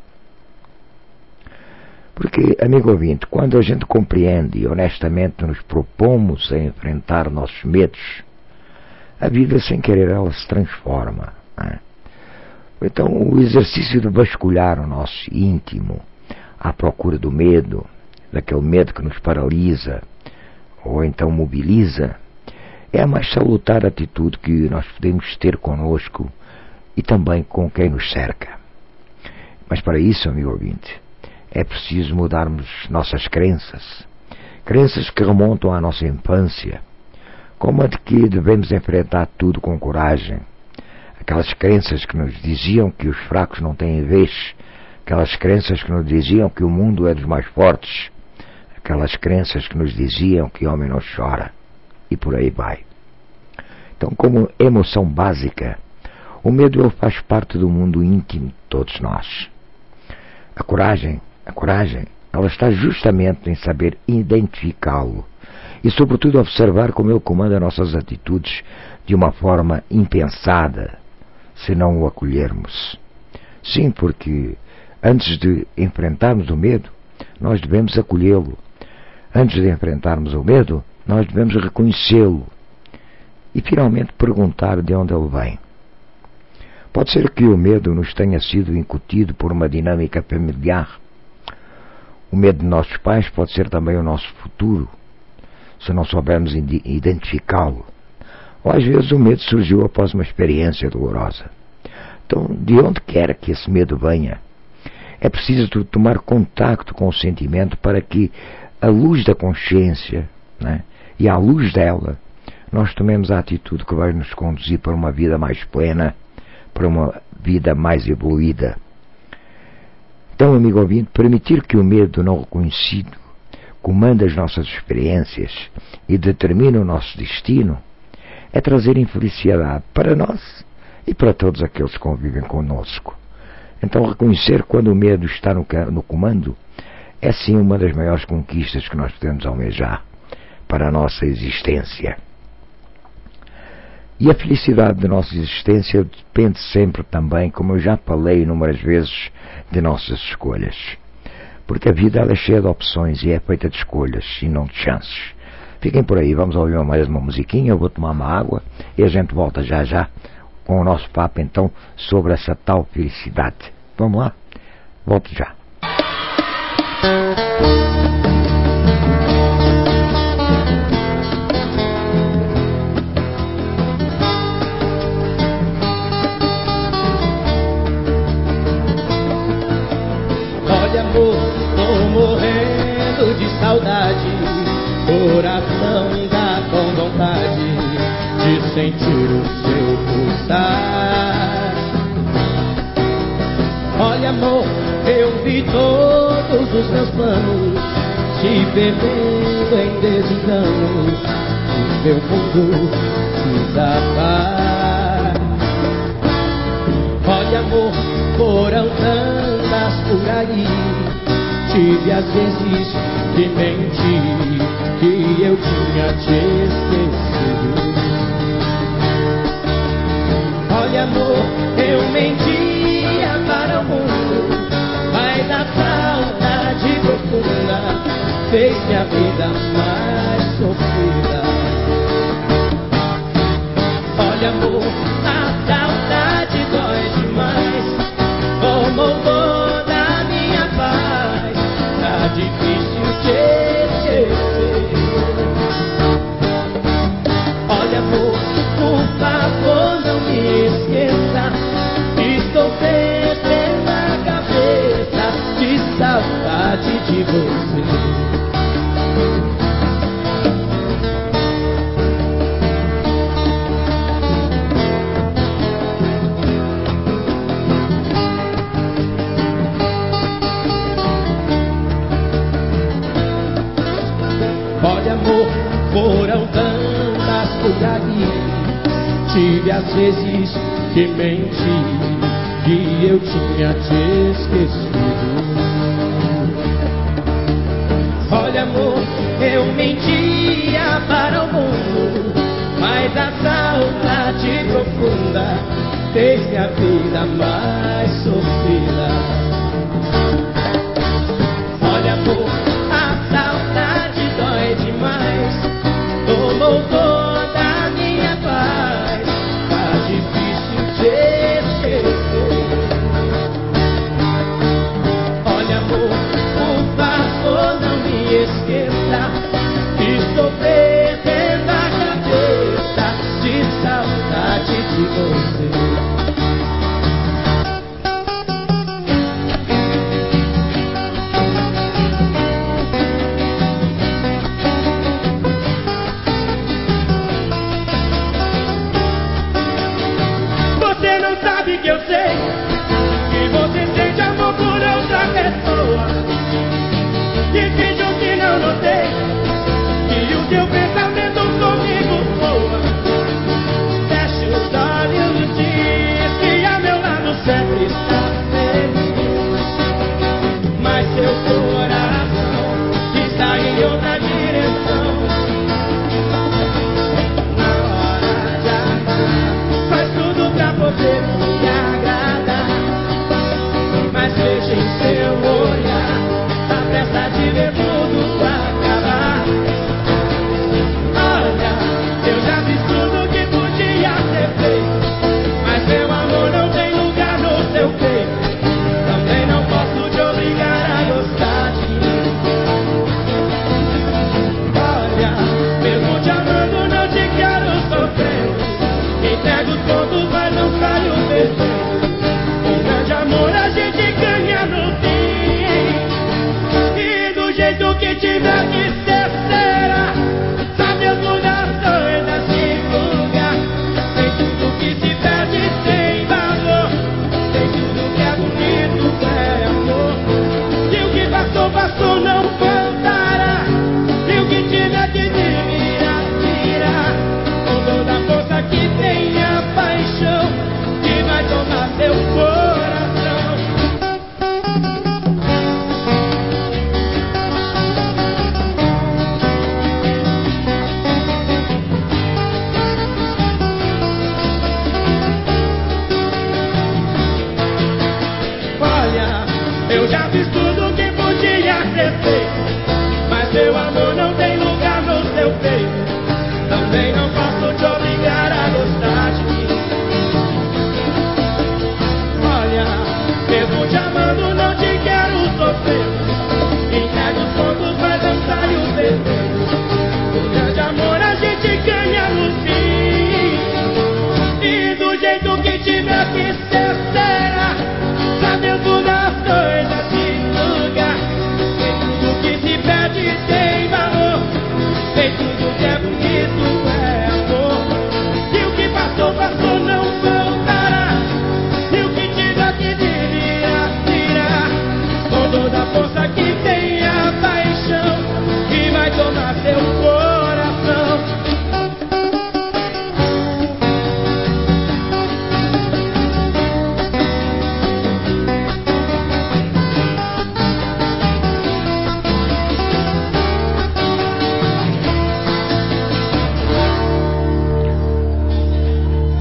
Porque, amigo ouvinte, quando a gente compreende e honestamente nos propomos a enfrentar nossos medos, a vida sem querer ela se transforma, não é? Então o exercício de vasculhar o nosso íntimo à procura do medo, daquele medo que nos paralisa ou então mobiliza, é a mais salutar atitude que nós podemos ter conosco e também com quem nos cerca. Mas para isso, amigo ouvinte, é preciso mudarmos nossas crenças que remontam à nossa infância, como a de que devemos enfrentar tudo com coragem. Aquelas crenças que nos diziam que os fracos não têm vez, aquelas crenças que nos diziam que o mundo é dos mais fortes, aquelas crenças que nos diziam que homem não chora, e por aí vai. Então, como emoção básica, o medo ele faz parte do mundo íntimo de todos nós. A coragem, ela está justamente em saber identificá-lo e, sobretudo, observar como ele comanda nossas atitudes de uma forma impensada, se não o acolhermos. Sim, porque antes de enfrentarmos o medo, nós devemos acolhê-lo. Antes de enfrentarmos o medo, nós devemos reconhecê-lo e, finalmente, perguntar de onde ele vem. Pode ser que o medo nos tenha sido incutido por uma dinâmica familiar. O medo de nossos pais pode ser também o nosso futuro, se não soubermos identificá-lo. Ou às vezes o medo surgiu após uma experiência dolorosa. Então, de onde quer que esse medo venha, é preciso tomar contacto com o sentimento para que, à luz da consciência, né, e à luz dela, nós tomemos a atitude que vai nos conduzir para uma vida mais plena, para uma vida mais evoluída. Então, amigo ouvinte, permitir que o medo não reconhecido comande as nossas experiências e determine o nosso destino é trazer infelicidade para nós e para todos aqueles que convivem conosco. Então, reconhecer quando o medo está no comando é sim uma das maiores conquistas que nós podemos almejar para a nossa existência. E a felicidade da nossa existência depende sempre também, como eu já falei inúmeras vezes, de nossas escolhas. Porque a vida ela é cheia de opções e é feita de escolhas e não de chances. Fiquem por aí, vamos ouvir mais uma musiquinha, eu vou tomar uma água e a gente volta já com o nosso papo então sobre essa tal felicidade. Vamos lá? Volto já. Olha, amor, tô morrendo de saudade. Coração dá com vontade de sentir o seu pulsar. Olha, amor, eu vi todos os meus planos se perdendo em desenganos, o meu mundo desabar. Olha, amor, foram tantas por aí, tive às vezes que mentir, que eu tinha te esquecido. Olha, amor, eu mentia para o mundo, mas a saudade profunda fez minha vida mais sofrida. Olha, amor, a saudade dói demais, tomou toda a minha paz, tá difícil te esquecer. Olha, amor, por favor não me esqueça, estou perdendo a cabeça de saudade de você. Olha, amor, foram tantas por aí, tive às vezes que mentir, que eu tinha te esquecido. Olha, amor, eu mentia para o mundo, mas a saudade profunda fez minha vida mais sofrida. Olha, amor, a saudade dói demais, tomou toda a minha paz, tá difícil te esquecer. Olha, amor, por favor não me esqueça, estou perdendo a cabeça,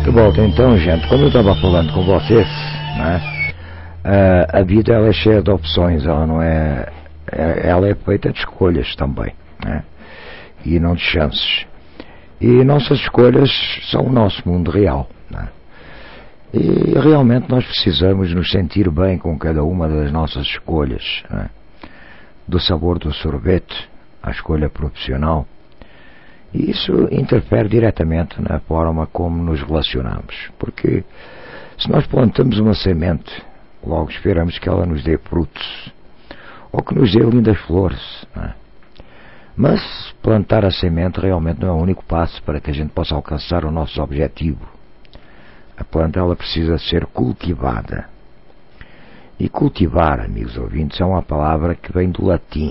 De volta então, gente, como eu estava falando com vocês, né, a vida ela é cheia de opções, ela não é, ela é feita de escolhas também, né, e não de chances. E nossas escolhas são o nosso mundo real, né, e realmente nós precisamos nos sentir bem com cada uma das nossas escolhas, né, do sabor do sorvete à escolha profissional. E isso interfere diretamente na forma como nos relacionamos, porque se nós plantamos uma semente, logo esperamos que ela nos dê frutos, ou que nos dê lindas flores, não é? Mas plantar a semente realmente não é o único passo para que a gente possa alcançar o nosso objetivo. A planta ela precisa ser cultivada. E cultivar, amigos ouvintes, é uma palavra que vem do latim.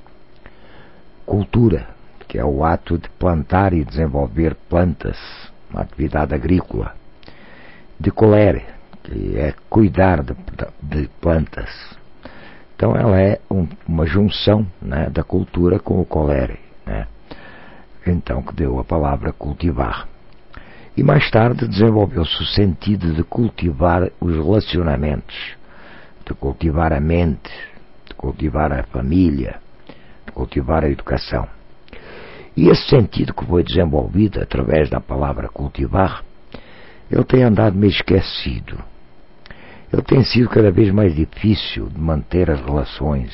Cultura, que é o ato de plantar e desenvolver plantas, uma atividade agrícola. De colere, que é cuidar de plantas. Então ela é uma junção, né, da cultura com o colere, né? Então que deu a palavra cultivar. E mais tarde desenvolveu-se o sentido de cultivar os relacionamentos, de cultivar a mente, de cultivar a família, de cultivar a educação. E esse sentido que foi desenvolvido através da palavra cultivar, ele tem andado meio esquecido. Ele tem sido cada vez mais difícil de manter as relações,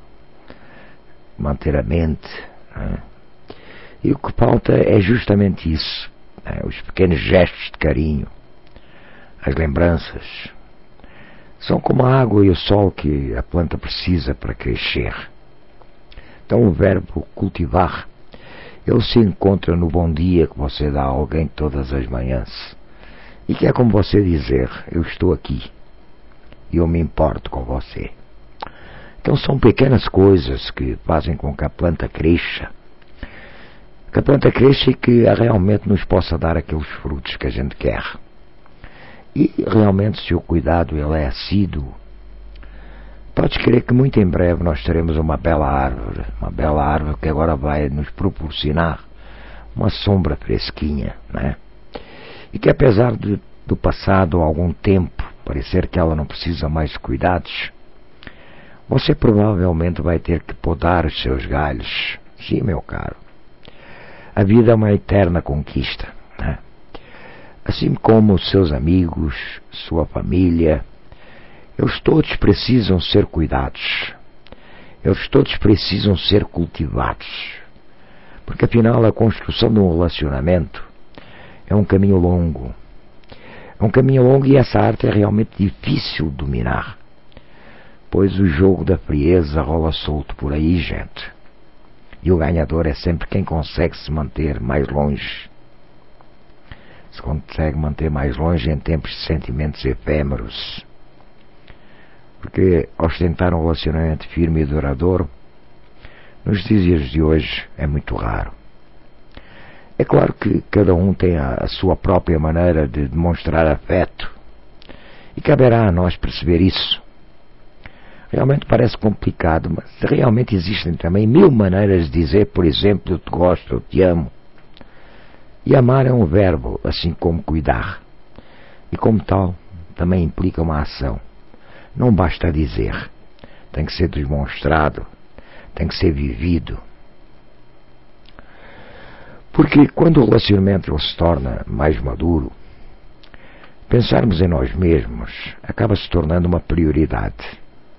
manter a mente, né? E o que falta é justamente isso, né? Os pequenos gestos de carinho, as lembranças. São como a água e o sol que a planta precisa para crescer. Então o verbo cultivar, ele se encontra no bom dia que você dá a alguém todas as manhãs. E que é como você dizer, eu estou aqui, e eu me importo com você. Então são pequenas coisas que fazem com que a planta cresça. Que a planta cresça e que realmente nos possa dar aqueles frutos que a gente quer. E realmente se o cuidado ele é assíduo, podes crer que muito em breve nós teremos uma bela árvore que agora vai nos proporcionar uma sombra fresquinha, né? E que apesar do passado algum tempo parecer que ela não precisa mais de cuidados, você provavelmente vai ter que podar os seus galhos. Sim, meu caro. A vida é uma eterna conquista, né? Assim como os seus amigos, sua família, eles todos precisam ser cuidados. Eles todos precisam ser cultivados. Porque afinal a construção de um relacionamento é um caminho longo. É um caminho longo e essa arte é realmente difícil de dominar. Pois o jogo da frieza rola solto por aí, gente. E o ganhador é sempre quem consegue se manter mais longe. Se consegue manter mais longe em tempos de sentimentos efêmeros. Porque ostentar um relacionamento firme e duradouro, nos dias de hoje, é muito raro. É claro que cada um tem a sua própria maneira de demonstrar afeto. E caberá a nós perceber isso. Realmente parece complicado, mas realmente existem também 1000 maneiras de dizer, por exemplo, eu te gosto, eu te amo. E amar é um verbo, assim como cuidar. E como tal, também implica uma ação. Não basta dizer. Tem que ser demonstrado. Tem que ser vivido. Porque quando o relacionamento se torna mais maduro, pensarmos em nós mesmos acaba se tornando uma prioridade.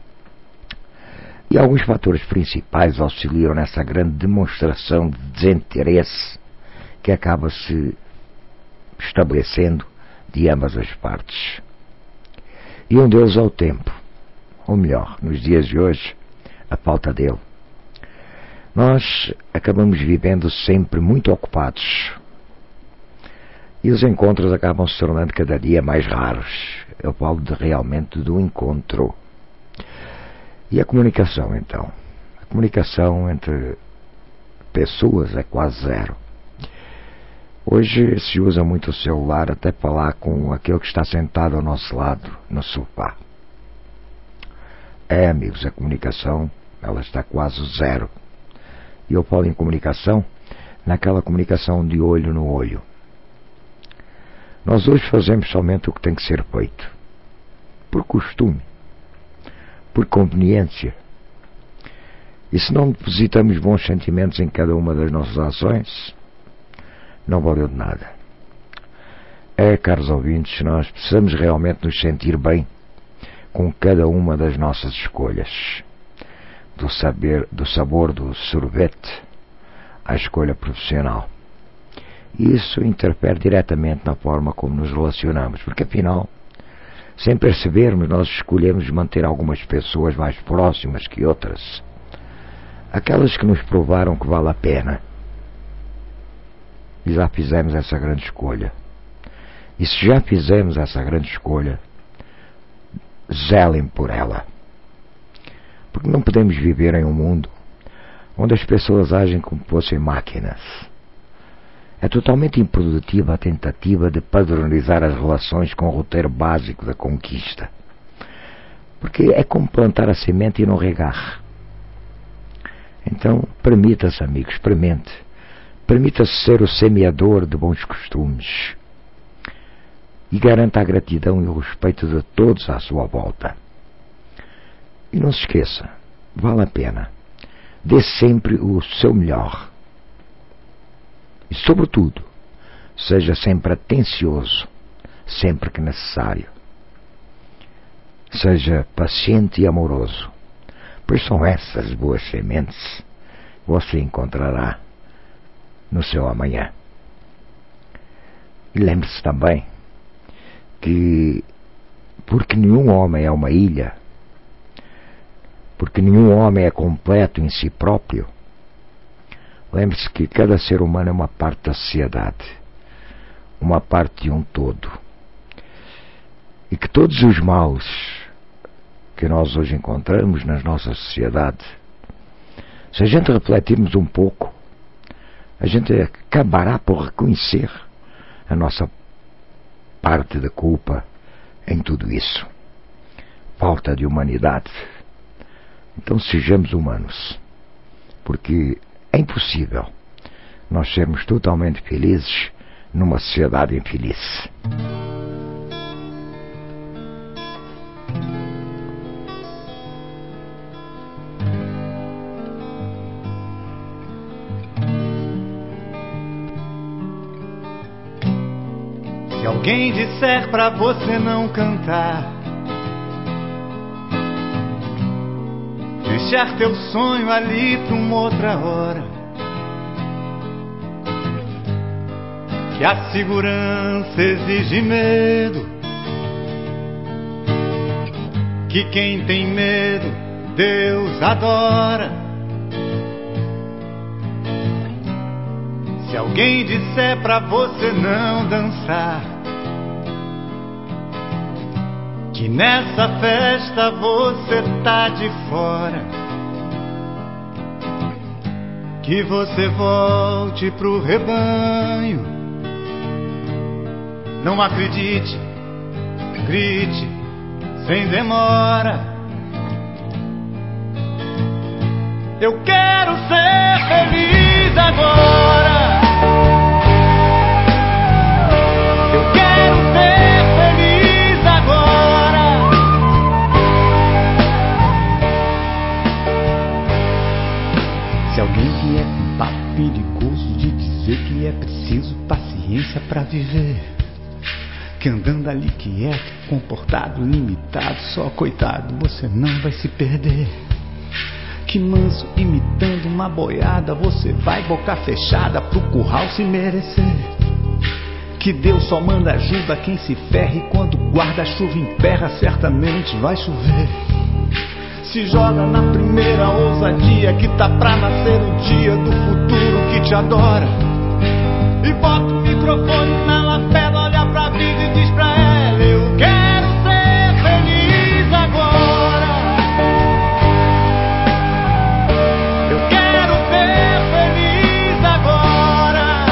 E alguns fatores principais auxiliam nessa grande demonstração de desinteresse que acaba se estabelecendo de ambas as partes. E um deles é o tempo. Ou melhor, nos dias de hoje, a falta dele. Nós acabamos vivendo sempre muito ocupados. E os encontros acabam se tornando cada dia mais raros. Eu falo realmente do encontro. E a comunicação, então? A comunicação entre pessoas é quase zero. Hoje se usa muito o celular até falar com aquele que está sentado ao nosso lado, no sofá. Amigos, a comunicação, ela está quase zero. E eu falo em comunicação, naquela comunicação de olho no olho. Nós hoje fazemos somente o que tem que ser feito, por costume, por conveniência. E se não depositamos bons sentimentos em cada uma das nossas ações, não valeu de nada. Caros ouvintes, nós precisamos realmente nos sentir bem com cada uma das nossas escolhas, do sabor do sorvete à escolha profissional. E isso interfere diretamente na forma como nos relacionamos, porque afinal, sem percebermos, nós escolhemos manter algumas pessoas mais próximas que outras, aquelas que nos provaram que vale a pena. E já fizemos essa grande escolha. E se já fizemos essa grande escolha, zelem por ela. Porque não podemos viver em um mundo onde as pessoas agem como fossem máquinas. É totalmente improdutiva a tentativa de padronizar as relações com o roteiro básico da conquista. Porque é como plantar a semente e não regar. Então, permita-se, amigo, experimente. Permita-se ser o semeador de bons costumes. E garanta a gratidão e o respeito de todos à sua volta. E não se esqueça, vale a pena. Dê sempre o seu melhor. E, sobretudo, seja sempre atencioso, sempre que necessário. Seja paciente e amoroso, pois são essas boas sementes que você encontrará no seu amanhã. E lembre-se também que, porque nenhum homem é uma ilha, porque nenhum homem é completo em si próprio, lembre-se que cada ser humano é uma parte da sociedade, uma parte de um todo. E que todos os males que nós hoje encontramos nas nossas sociedades, se a gente refletirmos um pouco, a gente acabará por reconhecer a nossa parte da culpa em tudo isso. Falta de humanidade. Então sejamos humanos, porque é impossível nós sermos totalmente felizes numa sociedade infeliz. Se alguém disser pra você não cantar, deixar teu sonho ali pra uma outra hora, que a segurança exige medo, que quem tem medo Deus adora. Se alguém disser pra você não dançar, que nessa festa você tá de fora, que você volte pro rebanho, não acredite, grite sem demora. Eu quero ser feliz agora. Eu quero ser feliz agora. Se alguém vier com papo perigoso de dizer que é preciso paciência pra viver, que andando ali quieto, comportado, limitado, só coitado, você não vai se perder. Que manso imitando uma boiada, você vai boca fechada pro curral se merecer. Que Deus só manda ajuda a quem se ferra, e quando guarda-chuva emperra, certamente vai chover. Se joga na primeira ousadia, que tá pra nascer o dia do futuro que te adora. E bota o microfone na lapela, olha pra vida e diz pra ela: eu quero ser feliz agora. Eu quero ser feliz agora.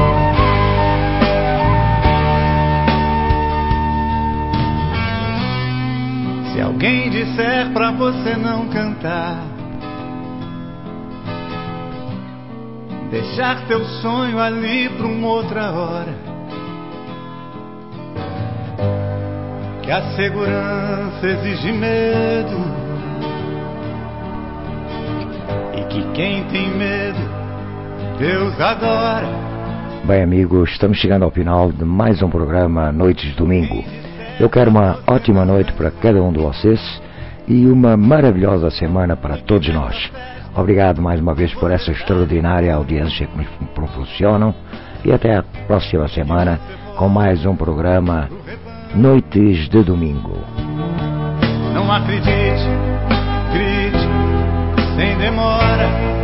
Se alguém disser pra você não cantar, deixar teu sonho ali pra uma outra hora, E a segurança exige medo, e que quem tem medo, Deus adora. Bem, amigos, estamos chegando ao final de mais um programa Noites de Domingo. Eu quero uma ótima noite para cada um de vocês e uma maravilhosa semana para todos nós. Obrigado mais uma vez por essa extraordinária audiência que me proporcionam e até a próxima semana com mais um programa Noites de Domingo. Não acredite, grite, sem demora.